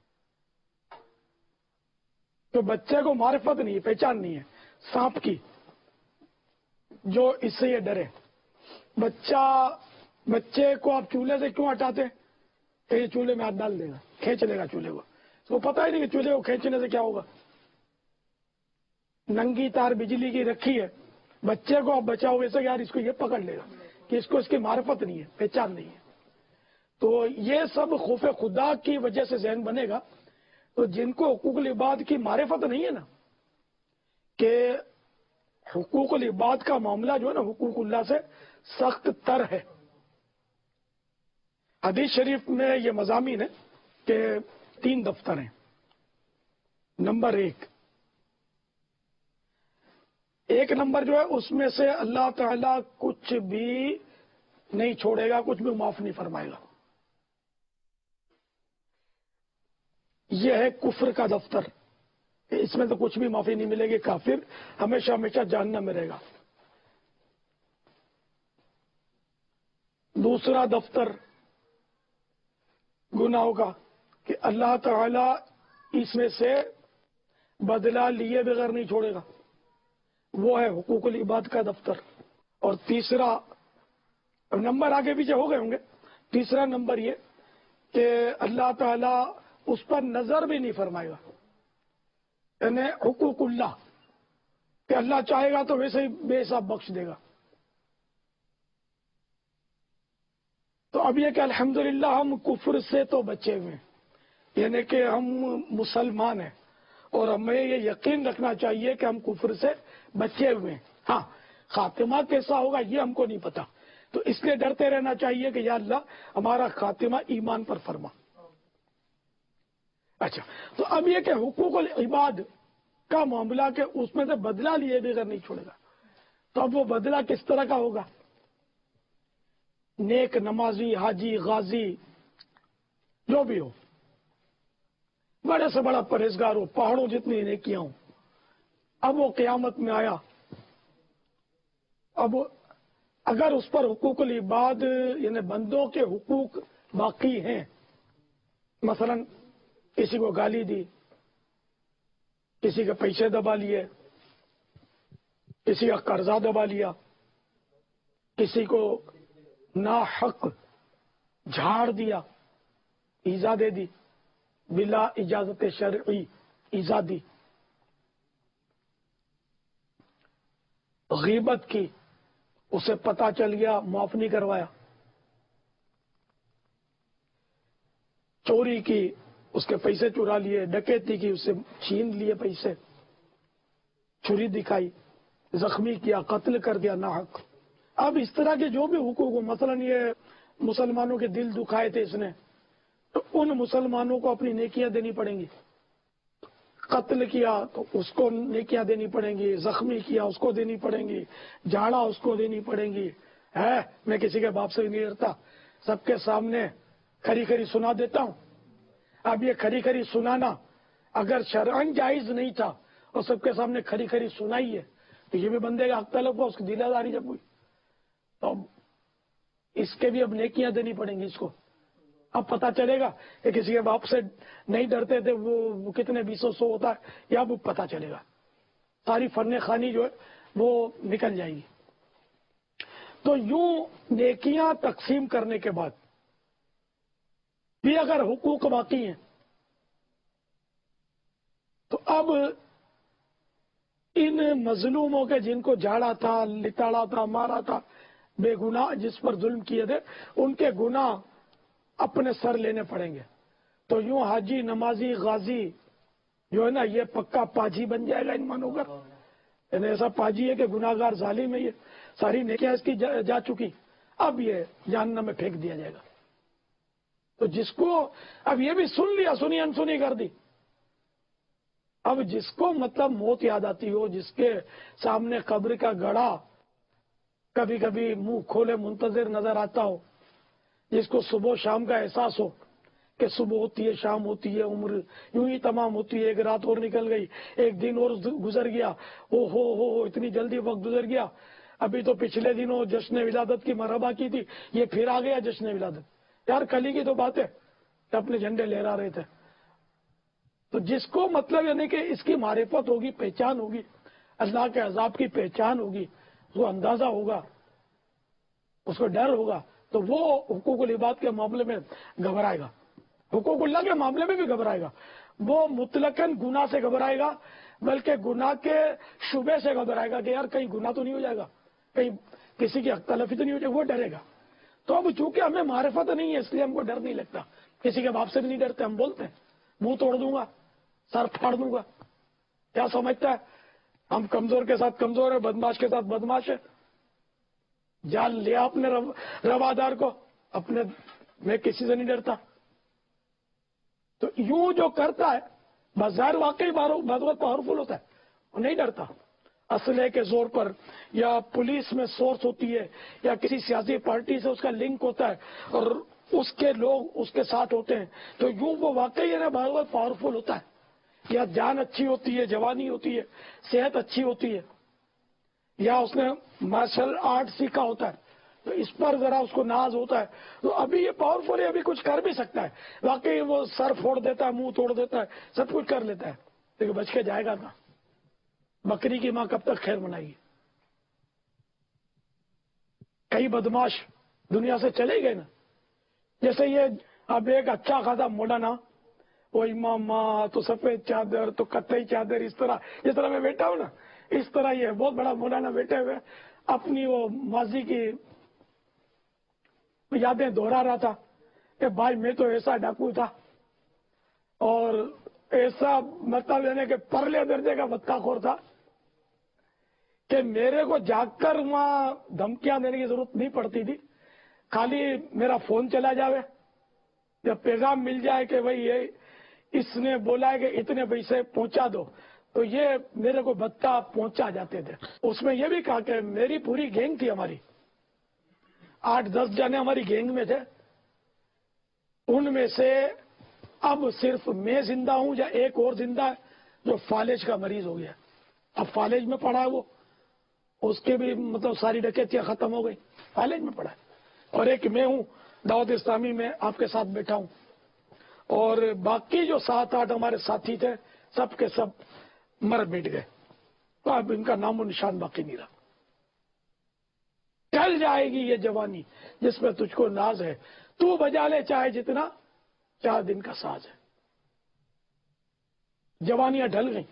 تو بچے کو معرفت نہیں ہے، پہچان نہیں ہے سانپ کی، جو اس سے یہ ڈرے. بچے کو آپ چولہے سے کیوں ہٹاتے ہیں کہ یہ چولہے میں ہاتھ ڈال دے گا، کھینچ لے گا چولہے کو. اس کو پتہ ہی نہیں کہ چولہے کو کھینچنے سے کیا ہوگا. ننگی تار بجلی کی رکھی ہے، بچے کو آپ بچاؤ ایسے یار اس کو یہ پکڑ لے گا، کہ اس کو اس کی معرفت نہیں ہے، پہچان نہیں ہے. تو یہ سب خوف خدا کی وجہ سے ذہن بنے گا. تو جن کو حقوق العباد کی معرفت نہیں ہے نا، کہ حقوق العباد کا معاملہ جو ہے نا حقوق اللہ سے سخت تر ہے. حدیث شریف میں یہ مضامین ہے کہ 3 دفتر ہیں. نمبر 1 نمبر جو ہے اس میں سے اللہ تعالیٰ کچھ بھی نہیں چھوڑے گا، کچھ بھی معاف نہیں فرمائے گا. یہ ہے کفر کا دفتر، اس میں تو کچھ بھی معافی نہیں ملے گی، کافر ہمیشہ ہمیشہ جہنم میں رہے گا. دوسرا دفتر گناہوں کا کہ اللہ تعالی اس میں سے بدلہ لیے بغیر نہیں چھوڑے گا، وہ ہے حقوق العباد کا دفتر. اور تیسرا نمبر آگے پیچھے ہو گئے ہوں گے. تیسرا نمبر یہ کہ اللہ تعالی اس پر نظر بھی نہیں فرمائے گا، یعنی حقوق اللہ کہ اللہ چاہے گا تو ویسے ہی بے حساب بخش دے گا. تو اب یہ کہ الحمدللہ ہم کفر سے تو بچے ہوئے ہیں، یعنی کہ ہم مسلمان ہیں اور ہمیں یہ یقین رکھنا چاہیے کہ ہم کفر سے بچے ہوئے ہیں. ہاں خاتمہ کیسا ہوگا یہ ہم کو نہیں پتا، تو اس لیے ڈرتے رہنا چاہیے کہ یا اللہ ہمارا خاتمہ ایمان پر فرما۔ اچھا، تو اب یہ کہ حقوق العباد کا معاملہ کہ اس میں سے بدلہ لیے بغیر نہیں چھوڑے گا، تو اب وہ بدلہ کس طرح کا ہوگا؟ نیک نمازی، حاجی، غازی جو بھی ہو، بڑے سے بڑا پرہیزگار ہو، پہاڑوں جتنی نیکیاں ہوں، اب وہ قیامت میں آیا، اب اگر اس پر حقوق العباد یعنی بندوں کے حقوق باقی ہیں، مثلا کسی کو گالی دی، کسی کے پیسے دبا لیے، کسی کا قرضہ دبا لیا، کسی کو ناحق جھاڑ دیا، ایذا دے دی، بلا اجازت شرعی ایذا دی، غیبت کی، اسے پتا چل گیا معاف نہیں کروایا، چوری کی، اس کے پیسے چرا لیے، ڈکیتی کی، اسے چھین لیے پیسے، چھری دکھائی، زخمی کیا، قتل کر دیا ناحق۔ اب اس طرح کے جو بھی حقوق ہو، مثلا یہ مسلمانوں کے دل دکھائے تھے اس نے، تو ان مسلمانوں کو اپنی نیکیاں دینی پڑیں گی، قتل کیا تو اس کو نیکیاں دینی پڑیں گی، زخمی کیا اس کو دینی پڑیں گی، جھاڑا اس کو دینی پڑیں گی۔ ہے میں کسی کے باپ سے نہیں ڈرتا، سب کے سامنے کھری کھری سنا دیتا ہوں۔ اب یہ کھری کھری سنانا اگر شرعاً جائز نہیں تھا اور سب کے سامنے کھری کھری سنائی ہے تو یہ بھی بندے کا حق طلب ہوا، اس کی دیلاداری جب ہوئی تو اس کے بھی اب نیکیاں دینی پڑیں گی اس کو۔ اب پتا چلے گا کہ کسی کے باپ سے نہیں ڈرتے تھے وہ کتنے 200 ہوتا ہے، یا وہ پتا چلے گا، ساری فن خوانی جو ہے وہ نکل جائے گی۔ تو یوں نیکیاں تقسیم کرنے کے بعد بھی اگر حقوق باقی ہیں تو اب ان مظلوموں کے جن کو جھاڑا تھا، لتاڑا تھا، مارا تھا، بے گناہ جس پر ظلم کیے تھے، ان کے گناہ اپنے سر لینے پڑیں گے۔ تو یوں حاجی، نمازی، غازی جو ہے نا یہ پکا پاجی بن جائے گا ان مانوں کا، یعنی ایسا پاجی ہے کہ گناہگار ظالم ہے، یہ ساری نیکیاں اس کی جا چکی، اب یہ جہنم میں پھینک دیا جائے گا۔ تو جس کو اب یہ بھی سن لیا، سنی انسنی کر دی، اب جس کو مطلب موت یاد آتی ہو، جس کے سامنے قبر کا گڑھا کبھی کبھی منہ کھولے منتظر نظر آتا ہو، جس کو صبح شام کا احساس ہو کہ صبح ہوتی ہے، شام ہوتی ہے، عمر یوں ہی تمام ہوتی ہے، ایک رات اور نکل گئی، ایک دن اور گزر گیا، او ہو اتنی جلدی وقت گزر گیا، ابھی تو پچھلے دنوں جشن ولادت کی مرحبا کی تھی، یہ پھر آ گیا جشن ولادت، یار کل ہی کی تو بات ہے کہ اپنے جھنڈے لہرا رہے تھے۔ تو جس کو مطلب یعنی کہ اس کی معرفت ہوگی، پہچان ہوگی، اللہ کے عذاب کی پہچان ہوگی، اس کو اندازہ ہوگا، اس کو ڈر ہوگا، تو وہ حقوق العباد کے معاملے میں گھبرائے گا، حقوق اللہ کے معاملے میں بھی گھبرائے گا۔ وہ مطلقاً گناہ سے گھبرائے گا، بلکہ گناہ کے شبے سے گھبرائے گا کہ یار کہیں گناہ تو نہیں ہو جائے گا، کہیں کسی کی حق تلفی تو نہیں ہو جائے گا، وہ ڈرے گا۔ تو اب چونکہ ہمیں معرفت نہیں ہے اس لیے ہم کو ڈر نہیں لگتا، کسی کے باپ سے بھی نہیں ڈرتے، ہم بولتے ہیں منہ توڑ دوں گا، سر پھاڑ دوں گا، کیا سمجھتا ہے ہم کمزور کے ساتھ کمزور ہے، بدماش کے ساتھ بدماش ہے، جان لیا اپنے روادار کو، اپنے میں کسی سے نہیں ڈرتا۔ تو یوں جو کرتا ہے بظاہر واقعی بہت پاورفل ہوتا ہے، وہ نہیں ڈرتا، اسلحے کے زور پر یا پولیس میں سورس ہوتی ہے یا کسی سیاسی پارٹی سے اس کا لنک ہوتا ہے اور اس کے لوگ اس کے ساتھ ہوتے ہیں، تو یوں وہ واقعی بہت پاورفل ہوتا ہے، یا جان اچھی ہوتی ہے، جوانی ہوتی ہے، صحت اچھی ہوتی ہے، یا اس نے مارشل آرٹ سیکھا ہوتا ہے، تو اس پر ذرا اس کو ناز ہوتا ہے، تو ابھی یہ پاورفل ہے، ابھی کچھ کر بھی سکتا ہے، واقعی وہ سر پھوڑ دیتا ہے، منہ توڑ دیتا ہے، سب کچھ کر لیتا ہے، لیکن بچ کے جائے گا نا، بکری کی ماں کب تک خیر منائے گی؟ کئی بدماش دنیا سے چلے گئے نا، جیسے یہ اب ایک اچھا خاصا مولانا، وہ امام تو سفید چادر تو کتئی چادر، اس طرح جس طرح میں بیٹھا ہوں نا، اس طرح یہ بہت بڑا مولانا بیٹھے ہوئے اپنی وہ ماضی کی یادیں دہرا رہا تھا کہ بھائی میں تو ایسا ڈاکو تھا اور ایسا مطلب یعنی کہ پرلے درجے کا بدکا خور تھا کہ میرے کو جاگ کر وہاں دھمکیاں دینے کی ضرورت نہیں پڑتی تھی، خالی میرا فون چلا جاوے، جب پیغام مل جائے کہ بھائی یہ اس نے بولا ہے کہ اتنے پیسے پہنچا دو، تو یہ میرے کو بتا پہنچا جاتے تھے۔ اس میں یہ بھی کہا کہ میری پوری گینگ تھی، ہماری 8-10 جنے ہماری گینگ میں تھے، ان میں سے اب صرف میں زندہ ہوں یا ایک اور زندہ ہے جو فالج کا مریض ہو گیا، اب فالج میں پڑا ہے وہ، اس کے بھی مطلب ساری ڈکیتیاں ختم ہو گئی، فالج میں پڑا ہے، اور ایک میں ہوں دعوت اسلامی میں آپ کے ساتھ بیٹھا ہوں، اور باقی جو 7-8 ہمارے ساتھی تھے سب کے سب مر مٹ گئے، تو اب ان کا نام و نشان باقی نہیں رہا۔ ٹل جائے گی یہ جوانی جس میں تجھ کو ناز ہے، تو بجا لے چاہے جتنا 4 دن کا ساز ہے۔ جوانیاں ڈھل گئیں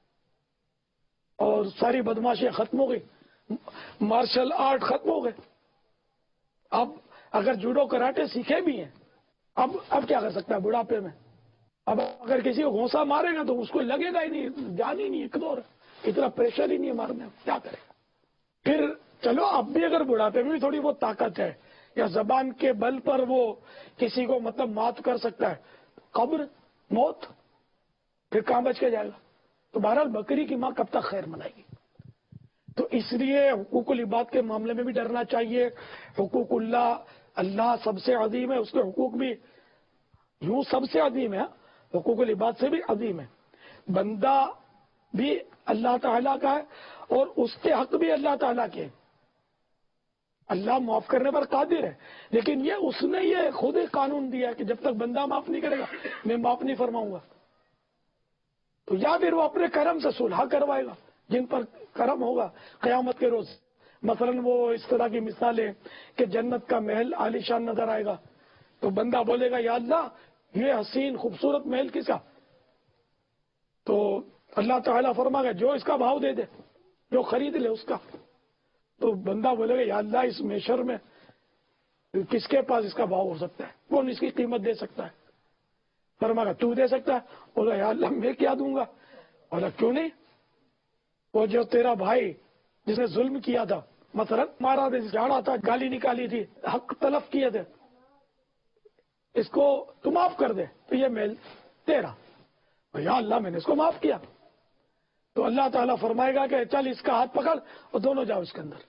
اور ساری بدماشیاں ختم ہو گئی، مارشل آرٹ ختم ہو گئے۔ اب اگر جوڈو کراٹے سیکھے بھی ہیں، اب کیا کر سکتا ہے بڑھاپے میں؟ اب اگر کسی کو گھونسا مارے گا تو اس کو لگے گا ہی نہیں، جان ہی نہیں، ایک دور اتنا پریشر ہی نہیں ہے مارنے، کیا کرے گا؟ پھر چلو اب بھی اگر بڑھاپے میں بھی تھوڑی بہت طاقت ہے یا زبان کے بل پر وہ کسی کو مطلب مات کر سکتا ہے، قبر موت پھر کہاں بچ کے جائے گا؟ تو بہرحال بکری کی ماں کب تک خیر منائے گی؟ تو اس لیے حقوق العباد کے معاملے میں بھی ڈرنا چاہیے۔ حقوق اللہ سب سے عظیم ہے، اس کے حقوق بھی یوں سب سے عظیم ہے، حقوق العباد سے بھی عظیم ہے۔ بندہ بھی اللہ تعالیٰ کا ہے اور اس کے حق بھی اللہ تعالیٰ کے، اللہ معاف کرنے پر قادر ہے، لیکن یہ اس نے یہ خود ہی قانون دیا ہے کہ جب تک بندہ معاف نہیں کرے گا میں معاف نہیں فرماؤں گا۔ تو یا پھر وہ اپنے کرم سے صلح کروائے گا، جن پر کرم ہوگا قیامت کے روز، مثلا وہ اس طرح کی مثالیں کہ جنت کا محل عالیشان نظر آئے گا، تو بندہ بولے گا یا اللہ یہ حسین خوبصورت محل کس کا؟ تو اللہ تعالیٰ فرمائے گا جو اس کا بھاؤ دے دے، جو خرید لے اس کا۔ تو بندہ بولے گا یا اللہ اس محشر میں کس کے پاس اس کا بھاؤ ہو سکتا ہے، کون اس کی قیمت دے سکتا ہے؟ فرمائے گا تو دے سکتا ہے۔ بولا یا اللہ میں کیا دوں گا؟ بولا کیوں نہیں، وہ جو تیرا بھائی جس نے ظلم کیا تھا، مثلا مارا تھا، جھاڑا تھا، گالی نکالی تھی، حق تلف کیے تھے، اس کو تو معاف کر دے، تو یہ محل تیرا۔ یا اللہ میں نے اس کو معاف کیا، تو اللہ تعالیٰ فرمائے گا کہ چل اس کا ہاتھ پکڑ اور دونوں جاؤ اس کے اندر۔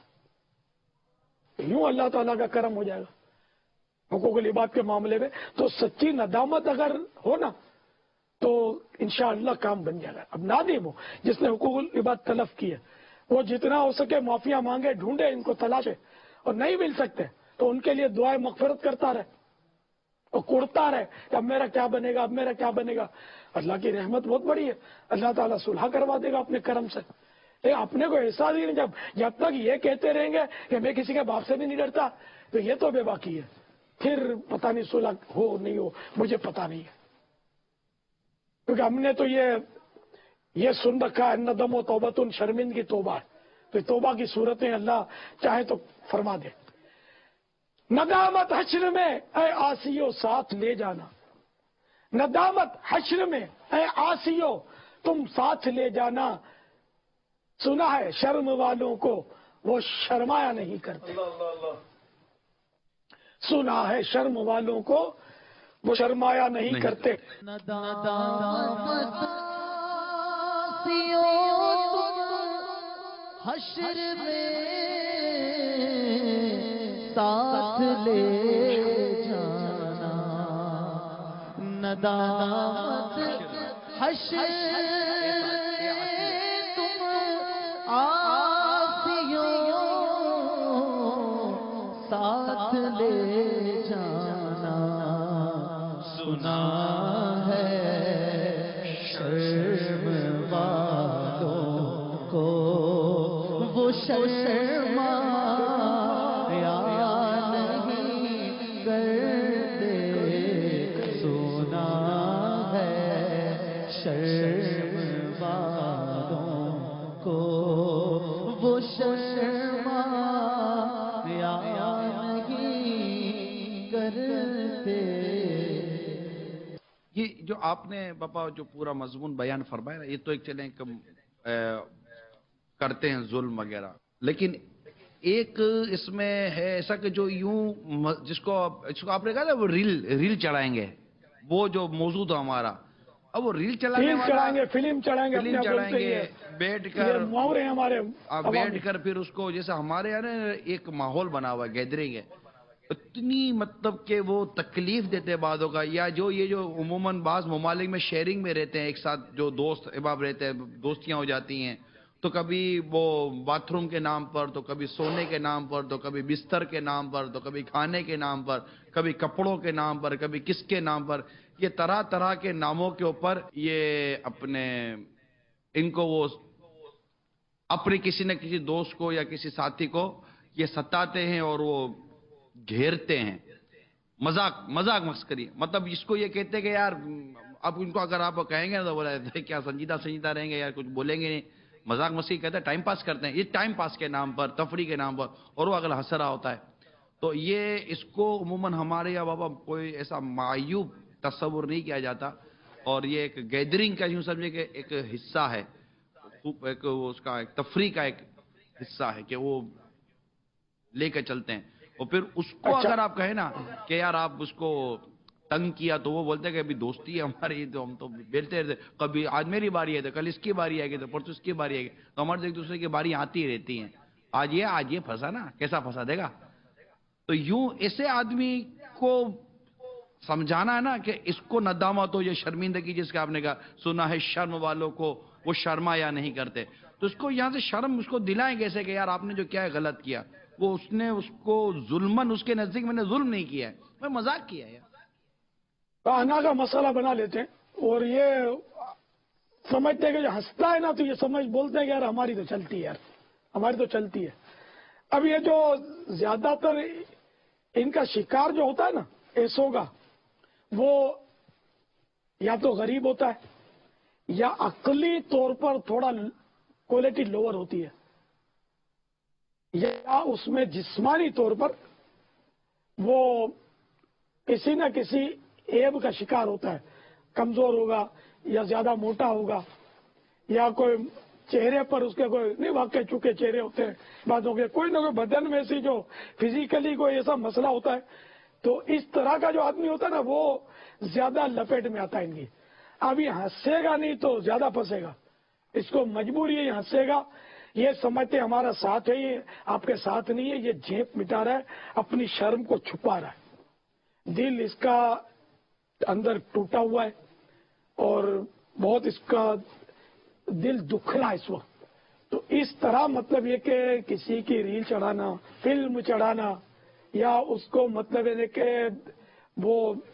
یوں اللہ تعالیٰ کا کرم ہو جائے گا حقوق العباد کے معاملے میں۔ تو سچی ندامت اگر ہو نا تو انشاءاللہ کام بن جائے گا۔ اب نادم ہو جس نے حقوق العباد تلف کیے، وہ جتنا ہو سکے معافیاں مانگے، ڈھونڈے، ان کو تلاشے، اور نہیں مل سکتے تو ان کے لیے دعائیں مغفرت کرتا رہے اور کوڑتا رہے کہ اب میرا کیا بنے گا، اب میرا کیا بنے گا۔ اللہ کی رحمت بہت بڑی ہے، اللہ تعالیٰ صلح کروا دے گا اپنے کرم سے۔ اپنے کو احساس ہی نہیں، جب تک یہ کہتے رہیں گے کہ میں کسی کے باپ سے بھی نہیں ڈرتا، تو یہ تو بے باکی ہے، پھر پتہ نہیں صلح ہو نہیں ہو، مجھے پتہ نہیں ہے، کیونکہ ہم نے تو یہ سن رکھا ہے ندم و توبتن، شرمندگی توبہ ہے، تو توبہ کی صورتیں اللہ چاہے تو فرما دے۔ ندامت حشر میں اے آسیو ساتھ لے جانا، ندامت حشر میں اے آسیو تم ساتھ لے جانا، سنا ہے شرم والوں کو وہ شرمایا نہیں کرتے، سنا ہے شرم والوں کو وہ شرمایا نہیں کرتے۔ حشر میں ساتھ لے جانا، ندامت حشر تم آسیوں ساتھ لے جانا، سنا ہے شرم والوں کو وہ شرما یا نہیں کرتے، سنا ہے شرم والوں کو وہ شرما یا نہیں کرتے۔ یہ جو آپ نے باپا جو پورا مضمون بیان فرمایا، یہ تو ایک چلیں کہ کرتے ہیں ظلم وغیرہ. لیکن ایک اس میں ہے ایسا کہ جو یوں جس کو آپ نے کہا نا وہ ریل چڑھائیں گے، وہ جو موضوع تھا ہمارا، اب وہ ریل چلانے والا فلم چڑھائیں گے بیٹھ کر محاورے ہمارے بیٹھ کر پھر اس کو جیسے ہمارے یہاں نا ایک ماحول بنا ہوا ہے، گیدرنگ ہے، اتنی مطلب کہ وہ تکلیف دیتے بعضوں کا. یا جو یہ جو عموماً بعض ممالک میں شیئرنگ میں رہتے ہیں ایک ساتھ، جو دوست احباب رہتے ہیں، دوستیاں ہو جاتی ہیں، تو کبھی وہ باتھ روم کے نام پر، تو کبھی سونے کے نام پر، تو کبھی بستر کے نام پر، تو کبھی کھانے کے نام پر، کبھی کپڑوں کے نام پر، کبھی کس کے نام پر، یہ طرح طرح کے ناموں کے اوپر یہ اپنے ان کو وہ اپنے کسی نہ کسی دوست کو یا کسی ساتھی کو یہ ستاتے ہیں اور وہ گھیرتے ہیں. مذاق مسخری، مطلب اس کو یہ کہتے ہیں کہ یار اب ان کو اگر آپ کہیں گے نا تو بولا کیا سنجیدہ رہیں گے یار، کچھ بولیں گے نہیں، مذاق مسخری کہتے ہیں، ٹائم پاس کرتے ہیں. یہ ٹائم پاس کے نام پر، تفریح کے نام پر، اور وہ اگر ہنس رہا ہوتا ہے تو یہ اس کو عموماً ہمارے یہاں بابا کوئی ایسا معیوب تصور نہیں کیا جاتا. اور یہ ایک گیدرنگ کا یوں سمجھے کہ ایک حصہ ہے، ایک اس کا ایک تفریح کا ایک حصہ ہے کہ وہ لے کے چلتے ہیں. اور پھر اس کو اگر آپ کہیں نا کہ یار آپ اس کو تنگ کیا تو وہ بولتے ہیں کہ ابھی دوستی ہے ہماری، تو ہم تو بیلتے رہتے، کبھی آج میری باری ہے تو کل اس کی باری آئے گی، تو پرسوں اس کی باری آئے گی، تو ہمارے ایک دوسرے کی باری آتی رہتی ہیں. آج یہ پھنسا نا، کیسا پھنسا دے گا. تو یوں ایسے آدمی کو سمجھانا ہے نا کہ اس کو ندامت ہو، یہ شرمندگی، جس کا آپ نے کہا سنا ہے شرم والوں کو وہ شرما یا نہیں کرتے، تو اس کو یہاں سے شرم اس کو دلائیں کیسے کہ یار آپ نے جو کیا ہے غلط کیا. وہ اس نے اس کو ظلمن، اس کے نزدیک میں نے ظلم نہیں کیا ہے، میں مذاق کیا ہے یار. انا کا مسئلہ بنا لیتے ہیں اور یہ سمجھتے ہیں کہ جو ہنستا ہے نا تو یہ بولتے ہیں کہ یار ہماری تو چلتی ہے، یار ہماری تو چلتی ہے. اب یہ جو زیادہ تر ان کا شکار جو ہوتا ہے نا ایسوں کا، وہ یا تو غریب ہوتا ہے یا عقلی طور پر تھوڑا کوالٹی لوور ہوتی ہے، یا اس میں جسمانی طور پر وہ کسی نہ کسی عیب کا شکار ہوتا ہے، کمزور ہوگا یا زیادہ موٹا ہوگا، یا کوئی چہرے پر اس کے کوئی نہیں، واقع چکے چہرے ہوتے ہیں بعضوں کے، کوئی نہ کوئی بدن میں سے جو فزیکلی کوئی ایسا مسئلہ ہوتا ہے. تو اس طرح کا جو آدمی ہوتا ہے نا وہ زیادہ لپیٹ میں آتا ہے ان کی. اب یہ ہنسے گا نہیں تو زیادہ پھنسے گا، اس کو مجبوری ہے، یہ ہنسے گا، یہ سمجھتے ہمارا ساتھ ہے، یہ آپ کے ساتھ نہیں ہے، یہ جھیپ مٹا رہا ہے، اپنی شرم کو چھپا رہا ہے. دل اس کا اندر ٹوٹا ہوا ہے اور بہت اس کا دل دکھ رہا ہے اس وقت. تو اس طرح مطلب یہ کہ کسی کی ریل چڑھانا، فلم چڑھانا، یا اس کو مطلب یہ کہ وہ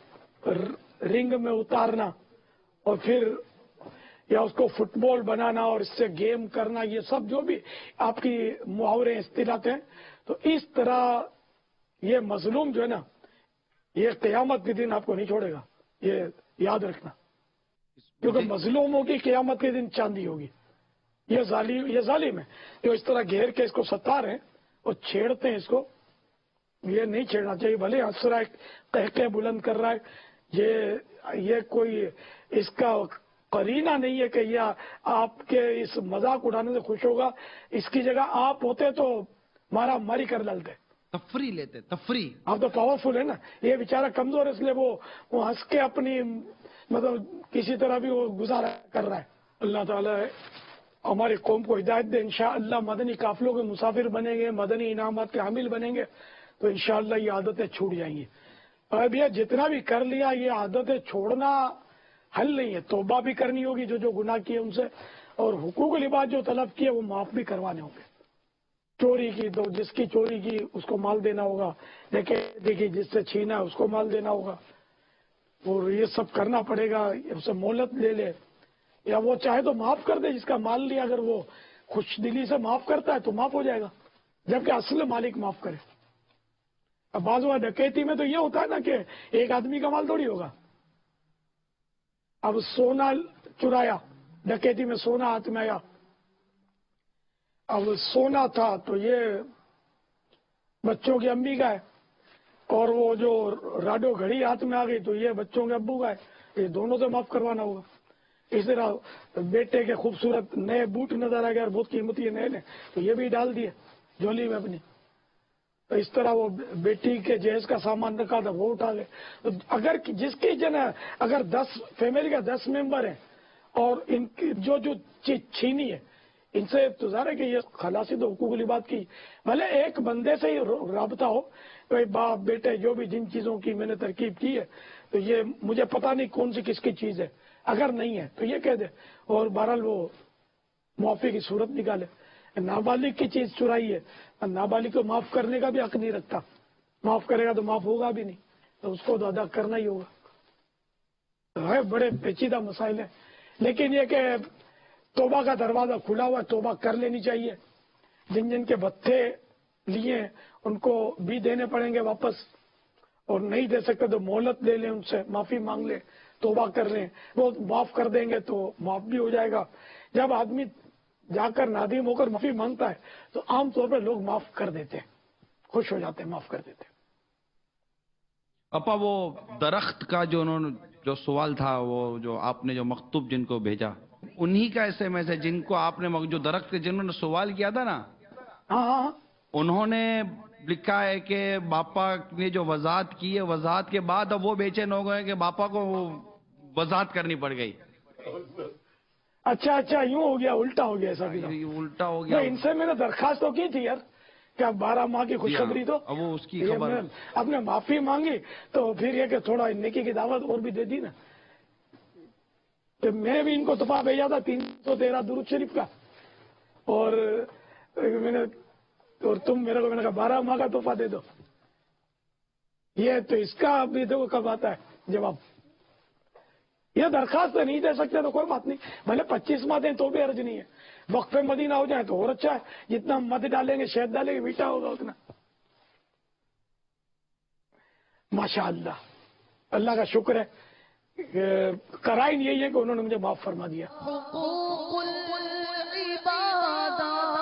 رنگ میں اتارنا اور پھر یا اس کو فٹ بال بنانا اور اس سے گیم کرنا، یہ سب جو بھی آپ کی محاورے اصطلاحات ہیں، تو اس طرح یہ مظلوم جو ہے نا یہ قیامت کے دن آپ کو نہیں چھوڑے گا، یہ یاد رکھنا، کیونکہ مظلوموں کی قیامت کے دن چاندی ہوگی. یہ ظالم ہے جو اس طرح گھیر کے اس کو ستا رہے ہیں اور چھیڑتے ہیں اس کو، یہ نہیں چھیڑنا چاہیے. بھلے ہنس رہا ہے، قہقہ بلند کر رہا ہے، یہ کوئی اس کا قرینہ نہیں ہے کہ یہ آپ کے اس مذاق اڑانے سے خوش ہوگا. اس کی جگہ آپ ہوتے تو مارا ماری کر ڈالتے، تفریح لیتے، تفریح. آپ تو پاورفل ہے نا، یہ بیچارہ کمزور ہے اس لیے وہ ہنس کے اپنی مطلب کسی طرح بھی وہ گزارا کر رہا ہے. اللہ تعالیٰ ہماری قوم کو ہدایت دے. انشاءاللہ مدنی قافلوں کے مسافر بنیں گے، مدنی انعامات کے حامل بنیں گے تو انشاءاللہ یہ عادتیں چھوٹ جائیں گی. اب یہ جتنا بھی کر لیا یہ عادتیں چھوڑنا حل نہیں ہے، توبہ بھی کرنی ہوگی جو گناہ کیے ان سے، اور حقوق العباد جو طلب کیے وہ معاف بھی کروانے ہوں گے. چوری کی تو جس کی چوری کی اس کو مال دینا ہوگا، دیکھیے جس سے چھینا اس کو مال دینا ہوگا، اور یہ سب کرنا پڑے گا. اسے مہلت لے لے یا وہ چاہے تو معاف کر دے، جس کا مال لیا اگر وہ خوش دلی سے معاف کرتا ہے تو معاف ہو جائے گا، جبکہ اصل مالک معاف کرے. اب بعض اوقات ڈکیتی میں تو یہ ہوتا ہے نا کہ ایک آدمی کا مال تھوڑی ہوگا. اب سونا چرایا، ڈکیتی میں سونا ہاتھ میں آیا، اب سونا تھا تو یہ بچوں کی امی کا ہے، اور وہ جو راڈو گھڑی ہاتھ میں آ گئی تو یہ بچوں کے ابو کا ہے. یہ دونوں سے معاف کروانا ہوگا. اس طرح بیٹے کے خوبصورت نئے بوٹ نظر آ گئے اور بہت قیمتی نئے نے تو یہ بھی ڈال دیے جھولی میں اپنی. تو اس طرح وہ بیٹی کے جہیز کا سامان رکھا تھا وہ اٹھا لے. تو اگر جس کی اگر 10 فیملی کا 10 ممبر ہیں اور ان کی جو چیز چھینی ہے ان سے تو ظاہر ہے کہ یہ خلاصی تو حقوق والی بات کی. بھلے ایک بندے سے ہی رابطہ ہو بھائی باپ بیٹے جو بھی جن چیزوں کی میں نے ترکیب کی ہے تو یہ مجھے پتہ نہیں کون سی کس کی چیز ہے، اگر نہیں ہے تو یہ کہہ دے اور بہرحال وہ معافی کی صورت نکالے. نابالغ کی چیز چرائی ہے، نابالغ کو معاف کرنے کا بھی حق نہیں رکھتا. معاف کرے گا تو معاف ہوگا بھی نہیں تو اس کو تو ادا کرنا ہی ہوگا. ہے بڑے پیچیدہ مسائل ہیں، لیکن یہ کہ توبہ کا دروازہ کھلا ہوا ہے، توبہ کر لینی چاہیے. جن جن کے بھتے لیے ان کو بھی دینے پڑیں گے واپس، اور نہیں دے سکتے تو مہلت لے لیں، ان سے معافی مانگ لیں، توبہ کر لیں. وہ معاف کر دیں گے تو معاف بھی ہو جائے گا. جب آدمی جا کر نادم ہو کر معافی مانگتا ہے تو عام طور پہ لوگ معاف کر دیتے ہیں، خوش ہو جاتے ہیں، معاف کر دیتے ہیں. اپا وہ درخت کا جو انہوں نے جو سوال تھا، وہ جو آپ نے جو مکتوب جن کو بھیجا انہی کا SMS ہے جن کو آپ نے جو درخت کے جنہوں نے سوال کیا تھا نا، ہاں انہوں نے لکھا ہے کہ باپا نے جو وضاحت کی ہے، وضاحت کے بعد اب وہ بے چین ہو گئے کہ باپا کو وضاحت کرنی پڑ گئی. اچھا یوں ہو گیا، الٹا ہو گیا. ایسا بھی الٹا ہو گیا. ان سے میں نے درخواست تو کی تھی یار کہ 12 ماہ کی خوشخبری تو اب وہ اس کی خبر اب نے معافی مانگی تو پھر یہ کہ تھوڑا نیکی کی دعوت اور بھی دے دی نا. تو میں بھی ان کو تحفہ بھیجا تھا 313 درود شریف کا، اور میں نے اور تم میرے کو میں نے کہا 12 ماہ کا تحفہ دے دو. یہ تو اس کا ابھی دیکھو کب آتا ہے جواب. یہ درخواست نہیں دے سکتے تو کوئی بات نہیں، بھلے 25 ماہ دیں تو بھی عرض نہیں ہے. وقف مدینہ ہو جائے تو اور اچھا ہے، جتنا مد ڈالیں گے شہد ڈالیں گے میٹھا ہوگا اتنا. ماشاء اللہ، اللہ کا شکر ہے. کرائن یہی ہے کہ انہوں نے مجھے معاف فرما دیا. حقوق العباد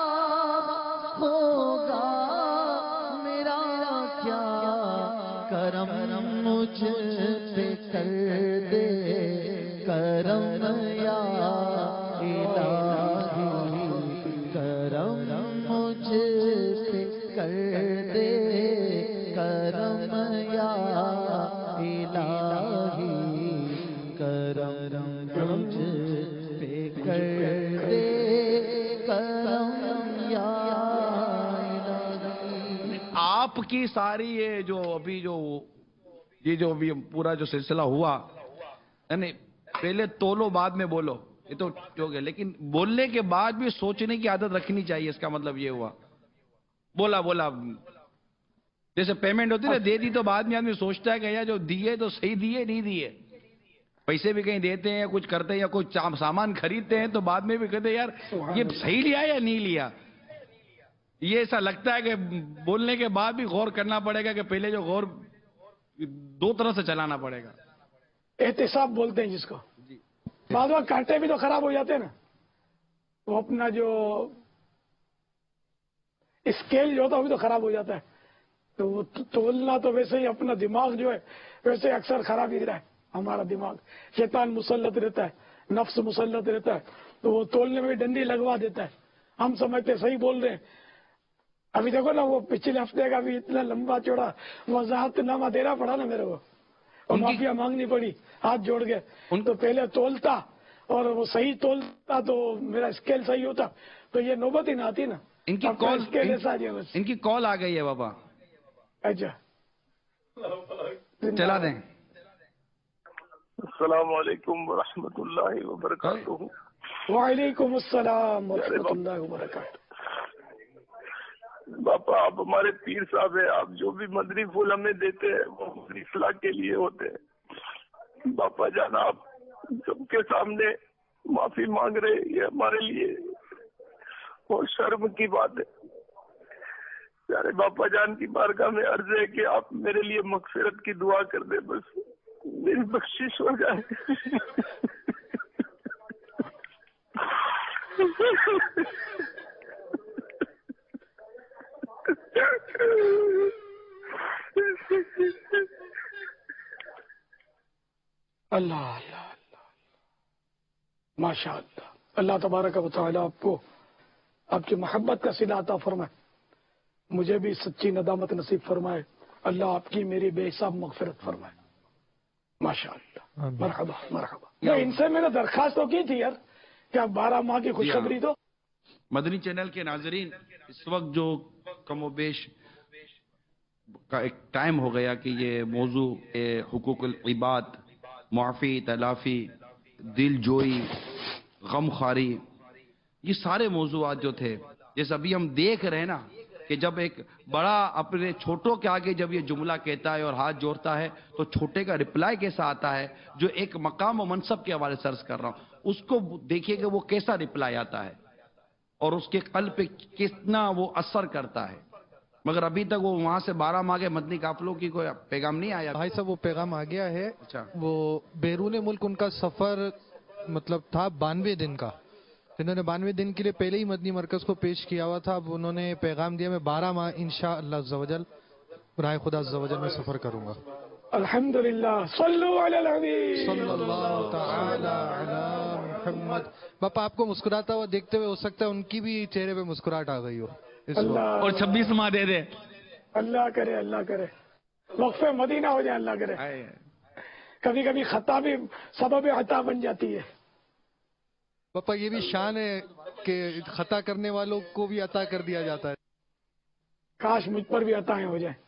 ہوگا میرا کیا کرم مجھ پہ کر دے، کرم یا الہی کرم مجھ پہ کر دے، کرم یا الہی کرم مجھ پہ کر دے، کرم یا الہی. آپ کی ساری یہ جو ابھی جو ابھی پورا جو سلسلہ ہوا یعنی پہلے تولو بعد میں بولو، یہ تو جو گیا، لیکن بولنے کے بعد بھی سوچنے کی عادت رکھنی چاہیے. اس کا مطلب یہ ہوا بولا جیسے پیمنٹ ہوتی ہے نا، دے دی تو بعد میں آدمی سوچتا ہے کہ یار جو دیے تو صحیح دیے نہیں دیے. پیسے بھی کہیں دیتے ہیں، کچھ کرتے ہیں یا کچھ سامان خریدتے ہیں تو بعد میں بھی کہتے ہیں یار یہ صحیح لیا یا نہیں لیا. یہ ایسا لگتا ہے کہ بولنے کے بعد بھی غور کرنا پڑے گا کہ پہلے جو غور 2 طرح سے چلانا پڑے گا. احتساب بولتے ہیں جس کو. بعض وقت کانٹے بھی تو خراب ہو جاتے ہیں نا. وہ اپنا جو اسکیل جو ہوتا ہے وہ بھی تو خراب ہو جاتا ہے. تو وہ تولنا تو ویسے ہی اپنا دماغ جو ہے ویسے اکثر خراب ہی رہا ہے. ہمارا دماغ شیطان مسلط رہتا ہے، نفس مسلط رہتا ہے، تو وہ تولنے میں بھی ڈنڈی لگوا دیتا ہے. ہم سمجھتے صحیح بول رہے ہیں. ابھی دیکھو نا وہ پچھلے ہفتے کا بھی اتنا لمبا چوڑا وضاحت نامہ دینا پڑا نا میرے کو، اور معافیا مانگنی پڑی ہاتھ جوڑ کے. تو پہلے تولتا اور وہ صحیح تولتا تو میرا اسکیل صحیح ہوتا تو یہ نوبت ہی نہ آتی نا. ان کی کال آ گئی ہے بابا. اچھا چلا دیں. السلام علیکم ورحمۃ اللہ وبرکاتہ. وعلیکم السلام ورحمۃ اللہ وبرکاتہ. باپا آپ ہمارے پیر صاحب ہیں، آپ جو بھی مدنی پھول ہمیں دیتے ہیں وہ ہماری اصلاح کے لیے ہوتے ہیں. باپا جان آپ سب کے سامنے معافی مانگ رہے، یہ ہمارے لیے بہت شرم کی بات ہے. پیارے باپا جان کی بارگاہ میں عرض ہے کہ آپ میرے لیے مغفرت کی دعا کر دیں، بس میری بخشش ہو جائے. اللہ اللہ اللہ. ماشاء اللہ. اللہ تبارک و تعالی آپ کو آپ کی محبت کا صلہ عطا فرمائے. مجھے بھی سچی ندامت نصیب فرمائے. اللہ آپ کی میری بے حساب مغفرت فرمائے. ماشاء اللہ. مرحبا مرحبا. ان سے میں نے درخواست تو کی تھی یار کہ آپ 12 ماہ کی خوشخبری دو. مدنی چینل کے ناظرین، اس وقت جو کم و بیش کا ایک ٹائم ہو گیا کہ یہ موضوع حقوق العباد، معافی، تلافی، دل جوئی، غم خواری، یہ سارے موضوعات جو تھے، جیسے ابھی ہم دیکھ رہے ہیں نا کہ جب ایک بڑا اپنے چھوٹوں کے آگے جب یہ جملہ کہتا ہے اور ہاتھ جوڑتا ہے تو چھوٹے کا رپلائی کیسا آتا ہے، جو ایک مقام و منصب کے حوالے سے عرض کر رہا ہوں، اس کو دیکھیے کہ وہ کیسا رپلائی آتا ہے اور اس کے قلب پہ کتنا وہ اثر کرتا ہے. مگر ابھی تک وہ وہاں سے 12 ماہ کے مدنی قافلوں کی کوئی پیغام نہیں آیا. بھائی صاحب وہ پیغام آ گیا ہے. اچھا. وہ بیرون ملک ان کا سفر مطلب تھا 92 دن کا. انہوں نے 92 دن کے لیے پہلے ہی مدنی مرکز کو پیش کیا ہوا تھا. اب انہوں نے پیغام دیا میں 12 ماہ انشاءاللہ عزوجل برائے خدا عزوجل میں سفر کروں گا. الحمدللہ. صلو علی الحبیب صلی اللہ تعالی علی محمد. باپا آپ کو مسکراتا ہوا دیکھتے ہوئے ہو سکتا ہے ان کی بھی چہرے پہ مسکراہٹ آ گئی ہو اس وقت. اور 26 ماہ دے دے. اللہ کرے اللہ کرے وقف مدینہ ہو جائے. اللہ کرے. کبھی کبھی خطا بھی سبب عطا بن جاتی ہے. باپا یہ بھی شان ہے کہ خطا کرنے والوں کو بھی عطا کر دیا جاتا ہے. کاش مجھ پر بھی عطائیں ہو جائیں.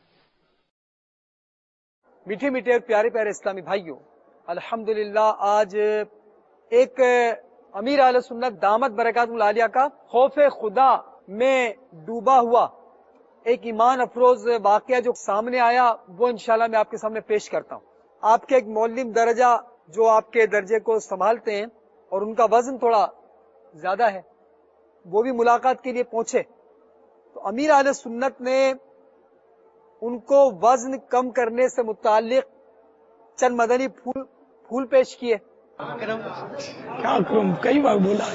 میٹھے میٹھے اور پیارے پیارے اسلامی بھائیوں، الحمدللہ آج ایک امیر اہل سنت دامت برکات العالیہ کا خوف خدا میں ڈوبا ہوا ایک ایمان افروز واقعہ جو سامنے آیا وہ انشاءاللہ میں آپ کے سامنے پیش کرتا ہوں. آپ کے ایک معلم درجہ جو آپ کے درجے کو سنبھالتے ہیں اور ان کا وزن تھوڑا زیادہ ہے، وہ بھی ملاقات کے لیے پہنچے تو امیر اہل سنت نے ان کو وزن کم کرنے سے متعلق چند مدنی پھول پیش کیے. کیا کروں، کئی بار بولا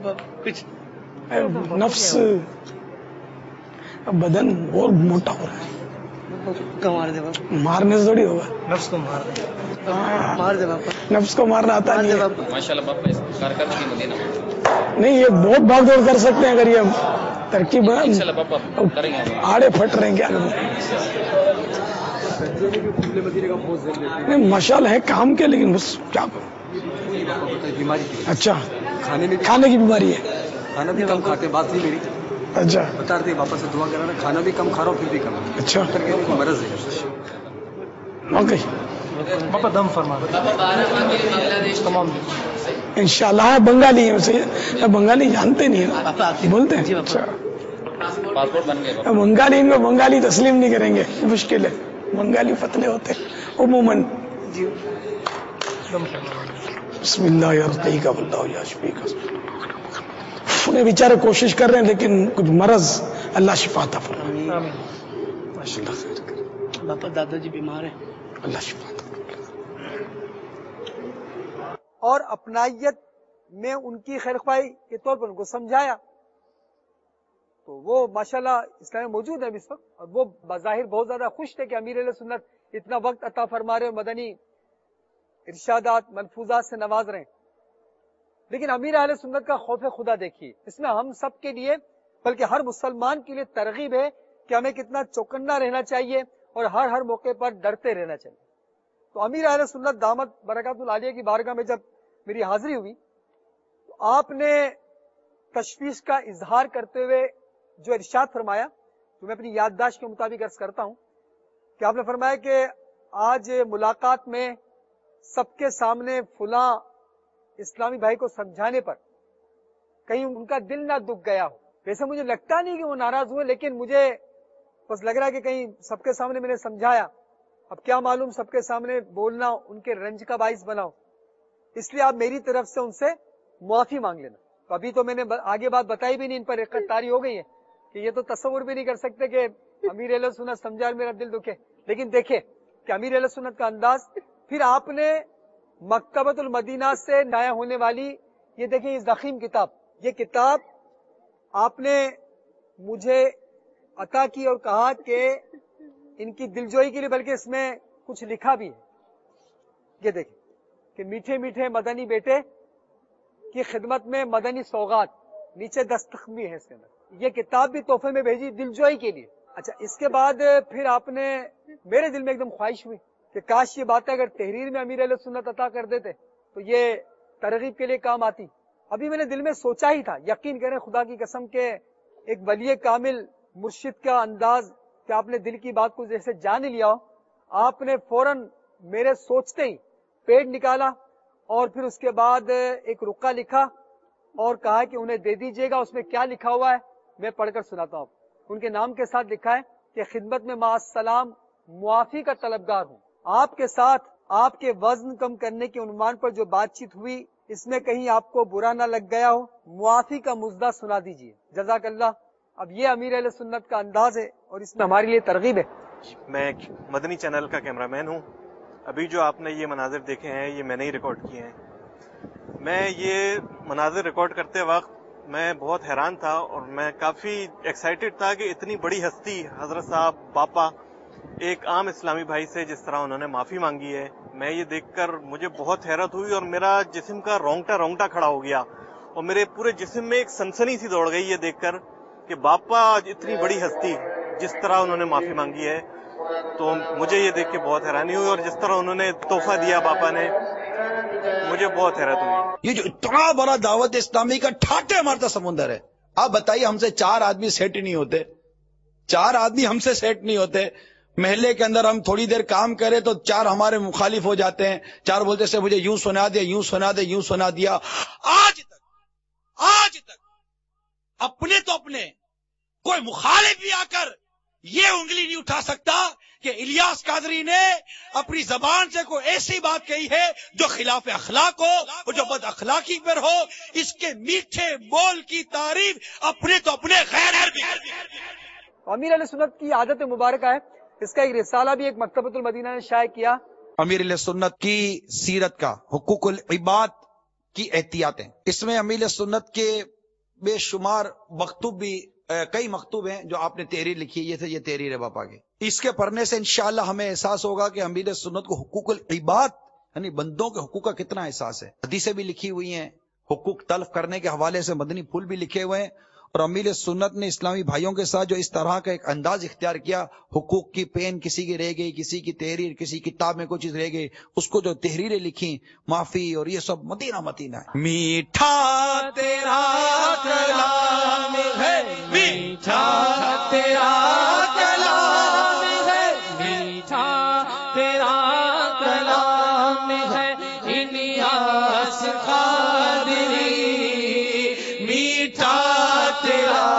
نفس بدن اور موٹا ہو رہا ہے. مارنے سے تھوڑی ہوگا. نفس کو مار دے باپا. نفس کو مارنا آتا نہیں ہے. ماشاءاللہ باپا اس کارکردگی مدینہ نہیں، یہ بہت بھاگ دوڑ کر سکتے ہیں اگر یہ ترکیب آڑے پھٹ رہے ہیں. کیا نہیں ماشاءاللہ ہے کام کے، لیکن بس کیا کروں. اچھا کھانے کی بیماری ہے. کھانا بھی کم کھاتے، بات نہیں میری. اچھا بتا رہے واپس سے دعا کرانا، کھانا بھی کم کھا رہا ہوں پھر بھی کم. اچھا مرض ہے. اوکے دم فرما تمام انشاءاللہ. بنگالی ہے، بنگالی جانتے نہیں ہیں، بولتے ہیں. اچھا بنگالی، ان کو بنگالی تسلیم نہیں کریں گے، مشکل ہے. بنگالی فتلے ہوتے عموماً. بسم اللہ یرقیک واللہ یشفیک. انہیں بیچارے کوشش کر رہے ہیں لیکن کچھ مرض، اللہ شفا عطا فرمائے. باپا دادا جی بیمار ہیں، اللہ شفا عطا فرمائے. اور اپنائیت میں ان کی خیر خواہی کے طور پر ان کو سمجھایا تو وہ ماشاءاللہ اسلام میں موجود ہے اس وقت، اور وہ بظاہر بہت زیادہ خوش تھے کہ امیر اہل سنت اتنا وقت عطا فرما رہے اور مدنی ارشادات ملفوظات سے نواز رہے ہیں. لیکن امیر اہل سنت کا خوف خدا دیکھیے، اس میں ہم سب کے لیے بلکہ ہر مسلمان کے لیے ترغیب ہے کہ ہمیں کتنا چوکنا رہنا چاہیے اور ہر موقع پر ڈرتے رہنا چاہیے. تو امیر اہل سنت دامت برکات العالیہ کی بارگاہ میں جب میری حاضری ہوئی تو آپ نے تشویش کا اظہار کرتے ہوئے جو ارشاد فرمایا، تو میں اپنی یادداشت کے مطابق عرض کرتا ہوں کہ آپ نے فرمایا کہ آج ملاقات میں سب کے سامنے فلاں اسلامی بھائی کو سمجھانے پر کہیں ان کا دل نہ دکھ گیا ہو. ویسے مجھے لگتا نہیں کہ وہ ناراض ہوئے، لیکن مجھے بس لگ رہا ہے کہ کہیں سب کے سامنے میں نے سمجھایا، اب کیا معلوم سب کے سامنے بولنا ان کے رنج کا باعث بناؤ، اس لیے آپ میری طرف سے ان سے معافی مانگ لینا. تو ابھی تو میں نے آگے بات بتائی بھی نہیں، ان پر اقرار طاری ہو گئی ہے کہ یہ تو تصور بھی نہیں کر سکتے کہ امیر اہل سنت سمجھا اور میرا دل دکھے. لیکن دیکھیں کہ امیر اہل سنت کا انداز. پھر آپ نے مکتبۃ المدینہ سے نایہ ہونے والی یہ دیکھیں یہ ضخیم کتاب، یہ کتاب آپ نے مجھے عطا کی اور کہا کہ ان کی دلجوئی کے لیے بلکہ اس میں کچھ لکھا بھی ہے. یہ دیکھیں کہ میٹھے میٹھے مدنی بیٹے کی خدمت میں مدنی سوغات، نیچے دستخط بھی ہے اس کے اندر، یہ کتاب بھی تحفے میں بھیجی دلجوئی کے لیے۔ اچھا، اس کے بعد پھر آپ نے، میرے دل میں ایک دم خواہش ہوئی کہ کاش یہ باتیں اگر تحریر میں امیر اہل سنت عطا کر دیتے تو یہ ترغیب کے لیے کام آتی۔ ابھی میں نے دل میں سوچا ہی تھا، یقین کریں خدا کی قسم کہ ایک ولی کامل مرشد کا انداز کہ آپ نے دل کی بات کو جیسے جان لیا ہو، آپ نے فوراً میرے سوچتے ہی پیڈ نکالا اور پھر اس کے بعد ایک رقعہ لکھا اور کہا کہ انہیں دے دیجئے گا۔ اس میں کیا لکھا ہوا ہے میں پڑھ کر سناتا ہوں۔ ان کے نام کے ساتھ لکھا ہے کہ خدمت میں مع السلام معافی کا طلبگار ہوں، آپ کے ساتھ آپ کے وزن کم کرنے کے عنوان پر جو بات چیت ہوئی اس میں کہیں آپ کو برا نہ لگ گیا ہو، معافی کا مزدہ سنا دیجئے، جزاک اللہ۔ اب یہ امیر اہل سنت کا انداز ہے اور اس میں ہمارے لیے ترغیب ہے۔ میں ایک مدنی چینل کا کیمرہ مین ہوں۔ ابھی جو آپ نے یہ مناظر دیکھے ہیں یہ میں نے ہی ریکارڈ کیے ہیں۔ میں یہ مناظر ریکارڈ کرتے وقت میں بہت حیران تھا اور میں کافی ایکسائٹڈ تھا کہ اتنی بڑی ہستی حضرت صاحب باپا ایک عام اسلامی بھائی سے جس طرح انہوں نے معافی مانگی ہے، میں یہ دیکھ کر مجھے بہت حیرت ہوئی اور میرا جسم کا رونگٹا کھڑا ہو گیا اور میرے پورے جسم میں ایک سنسنی سی دوڑ گئی یہ دیکھ کر کہ باپا اتنی بڑی ہستی جس طرح انہوں نے معافی مانگی ہے۔ تو مجھے یہ دیکھ کے بہت حیرانی ہوئی اور جس طرح انہوں نے تحفہ دیا باپا نے، مجھے بہت حیرت ہوئی۔ یہ جو اتنا بڑا دعوت اسلامی کا ٹھاٹے مارتا سمندر ہے، آپ بتائیے ہم سے 4 آدمی سیٹ نہیں ہوتے، 4 آدمی ہم سے سیٹ نہیں ہوتے۔ محلے کے اندر ہم تھوڑی دیر کام کرے تو 4 ہمارے مخالف ہو جاتے ہیں، 4 بولتے سے مجھے یوں سنا دیا، یوں سنا دے، یوں سنا دیا۔ آج تک اپنے تو اپنے کوئی مخالف بھی آ کر یہ انگلی نہیں اٹھا سکتا کہ الیاس قادری نے اپنی زبان سے کوئی ایسی بات کہی ہے جو خلاف اخلاق ہو اور جو بد اخلاقی پر ہو۔ اس کے میٹھے بول کی تعریف اپنے تو اپنے غیر امیر علیہ سنت کی عادت مبارکہ ہے، اس کا ایک رسالہ بھی ایک مکتبۃ المدینہ نے شائع کیا۔ امیر علیہ سنت کی سیرت کا حقوق العباد کی احتیاطیں، اس میں امیر علیہ سنت کے بے شمار مکتوب بھی، کئی مکتوب ہیں جو آپ نے تحریر لکھی ہے، یہ تحریر ہے باپا کی۔ اس کے پڑھنے سے انشاءاللہ ہمیں احساس ہوگا کہ امیر علیہ سنت کو حقوق العباد یعنی بندوں کے حقوق کا کتنا احساس ہے۔ حدیثیں بھی لکھی ہوئی ہیں، حقوق تلف کرنے کے حوالے سے مدنی پھول بھی لکھے ہوئے ہیں، اور امیر سنت نے اسلامی بھائیوں کے ساتھ جو اس طرح کا ایک انداز اختیار کیا، حقوق کی پین کسی کی رہ گئی، کسی کی تحریر، کسی کتاب میں کوئی چیز رہ گئی، اس کو جو تحریریں لکھی، معافی اور یہ سب مدینہ مدینہ ہے۔ میٹھا تیرا کلام ہے، میٹھا تیرا کلام ہے، میٹھا تیرا کلام ہے، الیاس قادری میٹھا تیرا